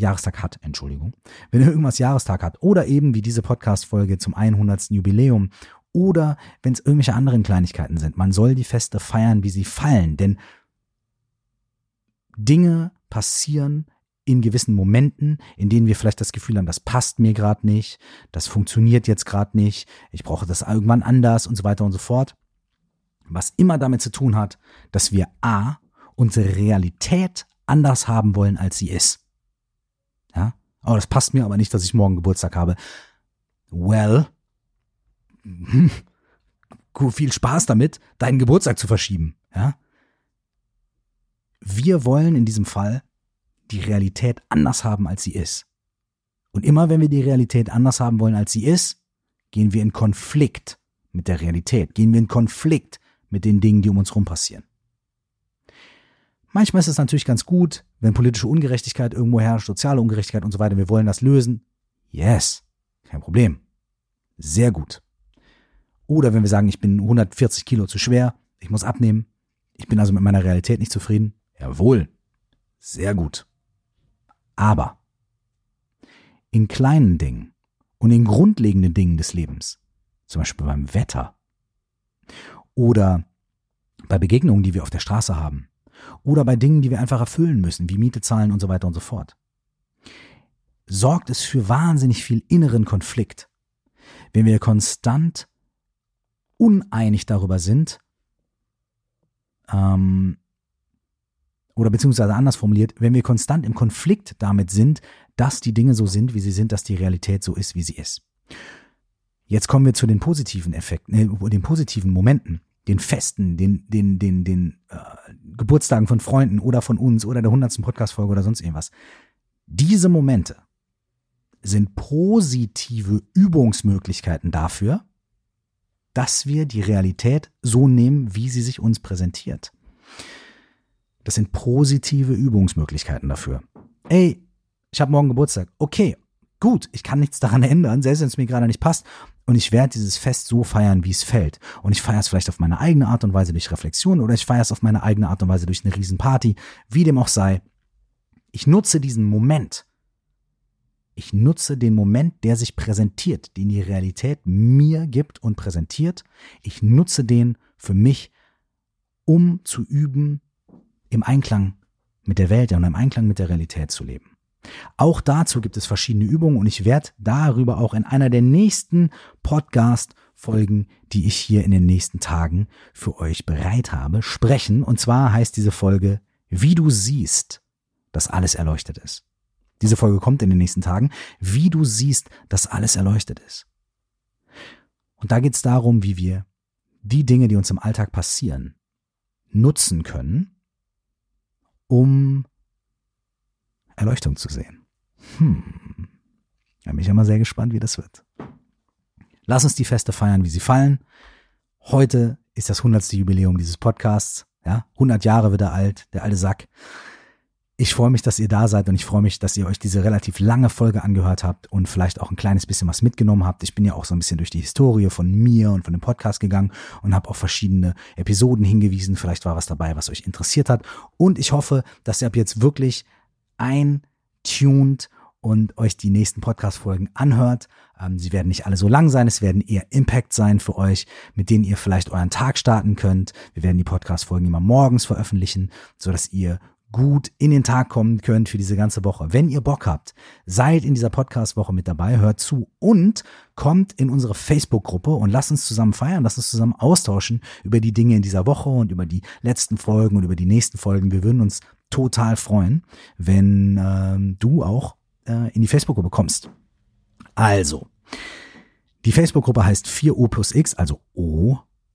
wenn irgendwas Jahrestag hat oder eben wie diese Podcast-Folge zum 100. Jubiläum oder wenn es irgendwelche anderen Kleinigkeiten sind. Man soll die Feste feiern, wie sie fallen, denn Dinge passieren in gewissen Momenten, in denen wir vielleicht das Gefühl haben, das passt mir gerade nicht, das funktioniert jetzt gerade nicht, ich brauche das irgendwann anders und so weiter und so fort. Was immer damit zu tun hat, dass wir unsere Realität anders haben wollen, als sie ist. Ja? Oh, das passt mir aber nicht, dass ich morgen Geburtstag habe. Well, viel Spaß damit, deinen Geburtstag zu verschieben. Ja? Wir wollen in diesem Fall die Realität anders haben, als sie ist. Und immer wenn wir die Realität anders haben wollen, als sie ist, gehen wir in Konflikt mit der Realität, gehen wir in Konflikt mit den Dingen, die um uns herum passieren. Manchmal ist es natürlich ganz gut, wenn politische Ungerechtigkeit irgendwo herrscht, soziale Ungerechtigkeit und so weiter, wir wollen das lösen. Yes, kein Problem. Sehr gut. Oder wenn wir sagen, ich bin 140 Kilo zu schwer, ich muss abnehmen, ich bin also mit meiner Realität nicht zufrieden. Jawohl, sehr gut. Aber in kleinen Dingen und in grundlegenden Dingen des Lebens, zum Beispiel beim Wetter oder bei Begegnungen, die wir auf der Straße haben oder bei Dingen, die wir einfach erfüllen müssen, wie Miete zahlen und so weiter und so fort, sorgt es für wahnsinnig viel inneren Konflikt, wenn wir konstant uneinig darüber sind, oder beziehungsweise anders formuliert, wenn wir konstant im Konflikt damit sind, dass die Dinge so sind, wie sie sind, dass die Realität so ist, wie sie ist. Jetzt kommen wir zu den positiven Effekten, den positiven Momenten, den Festen, den Geburtstagen von Freunden oder von uns oder der 100. Podcast-Folge oder sonst irgendwas. Diese Momente sind positive Übungsmöglichkeiten dafür, dass wir die Realität so nehmen, wie sie sich uns präsentiert. Das sind positive Übungsmöglichkeiten dafür. Ey, ich habe morgen Geburtstag. Okay, gut, ich kann nichts daran ändern, selbst wenn es mir gerade nicht passt. Und ich werde dieses Fest so feiern, wie es fällt. Und ich feiere es vielleicht auf meine eigene Art und Weise durch Reflexion oder ich feiere es auf meine eigene Art und Weise durch eine Riesenparty, wie dem auch sei. Ich nutze diesen Moment. Ich nutze den Moment, der sich präsentiert, den die Realität mir gibt und präsentiert. Ich nutze den für mich, um zu üben, im Einklang mit der Welt und im Einklang mit der Realität zu leben. Auch dazu gibt es verschiedene Übungen und ich werde darüber auch in einer der nächsten Podcast-Folgen, die ich hier in den nächsten Tagen für euch bereit habe, sprechen. Und zwar heißt diese Folge, wie du siehst, dass alles erleuchtet ist. Diese Folge kommt in den nächsten Tagen, wie du siehst, dass alles erleuchtet ist. Und da geht es darum, wie wir die Dinge, die uns im Alltag passieren, nutzen können, um Erleuchtung zu sehen. Da bin ich ja mal sehr gespannt, wie das wird. Lass uns die Feste feiern, wie sie fallen. Heute ist das 100. Jubiläum dieses Podcasts. Ja, 100 Jahre wird er alt, der alte Sack. Ich freue mich, dass ihr da seid und ich freue mich, dass ihr euch diese relativ lange Folge angehört habt und vielleicht auch ein kleines bisschen was mitgenommen habt. Ich bin ja auch so ein bisschen durch die Historie von mir und von dem Podcast gegangen und habe auf verschiedene Episoden hingewiesen. Vielleicht war was dabei, was euch interessiert hat. Und ich hoffe, dass ihr ab jetzt wirklich eintuned und euch die nächsten Podcast-Folgen anhört. Sie werden nicht alle so lang sein, es werden eher Impact sein für euch, mit denen ihr vielleicht euren Tag starten könnt. Wir werden die Podcast-Folgen immer morgens veröffentlichen, sodass ihr gut in den Tag kommen könnt für diese ganze Woche. Wenn ihr Bock habt, seid in dieser Podcast-Woche mit dabei, hört zu und kommt in unsere Facebook-Gruppe und lasst uns zusammen feiern, lasst uns zusammen austauschen über die Dinge in dieser Woche und über die letzten Folgen und über die nächsten Folgen. Wir würden uns total freuen, wenn du auch in die Facebook-Gruppe kommst. Also, die Facebook-Gruppe heißt 4O plus X, also O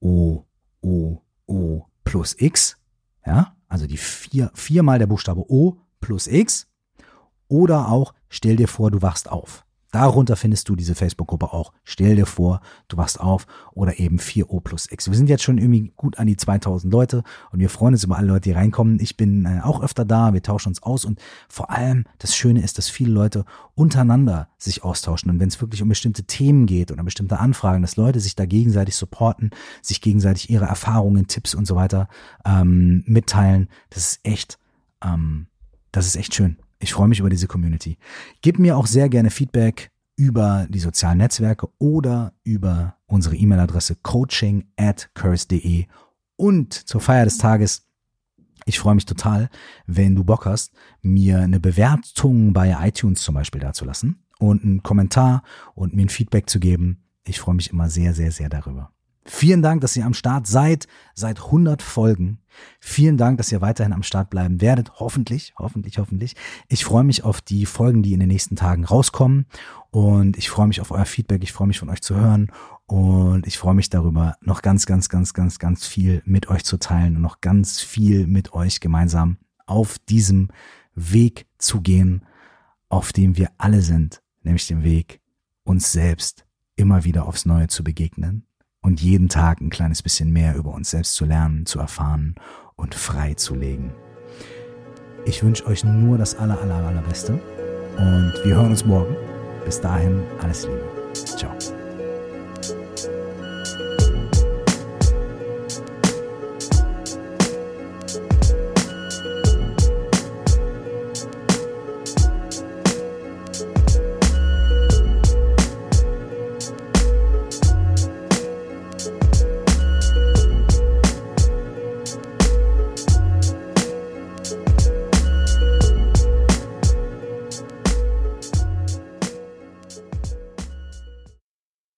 plus X, ja, also die viermal der Buchstabe O plus X oder auch stell dir vor, du wachst auf. Darunter findest du diese Facebook-Gruppe auch. Stell dir vor, du wachst auf oder eben 4O plus X. Wir sind jetzt schon irgendwie gut an die 2000 Leute und wir freuen uns über alle Leute, die reinkommen. Ich bin auch öfter da, wir tauschen uns aus und vor allem das Schöne ist, dass viele Leute untereinander sich austauschen und wenn es wirklich um bestimmte Themen geht oder bestimmte Anfragen, dass Leute sich da gegenseitig supporten, sich gegenseitig ihre Erfahrungen, Tipps und so weiter mitteilen. Das ist echt schön. Ich freue mich über diese Community. Gib mir auch sehr gerne Feedback über die sozialen Netzwerke oder über unsere E-Mail-Adresse coaching@curse.de. Und zur Feier des Tages, ich freue mich total, wenn du Bock hast, mir eine Bewertung bei iTunes zum Beispiel dazulassen und einen Kommentar und mir ein Feedback zu geben. Ich freue mich immer sehr, sehr, sehr darüber. Vielen Dank, dass ihr am Start seid, seit 100 Folgen. Vielen Dank, dass ihr weiterhin am Start bleiben werdet. Hoffentlich. Ich freue mich auf die Folgen, die in den nächsten Tagen rauskommen. Und ich freue mich auf euer Feedback. Ich freue mich von euch zu hören. Und ich freue mich darüber, noch ganz viel mit euch zu teilen und noch ganz viel mit euch gemeinsam auf diesem Weg zu gehen, auf dem wir alle sind, nämlich dem Weg, uns selbst immer wieder aufs Neue zu begegnen und jeden Tag ein kleines bisschen mehr über uns selbst zu lernen, zu erfahren und frei zu legen. Ich wünsche euch nur das allerbeste und wir hören uns morgen. Bis dahin, alles Liebe. Ciao.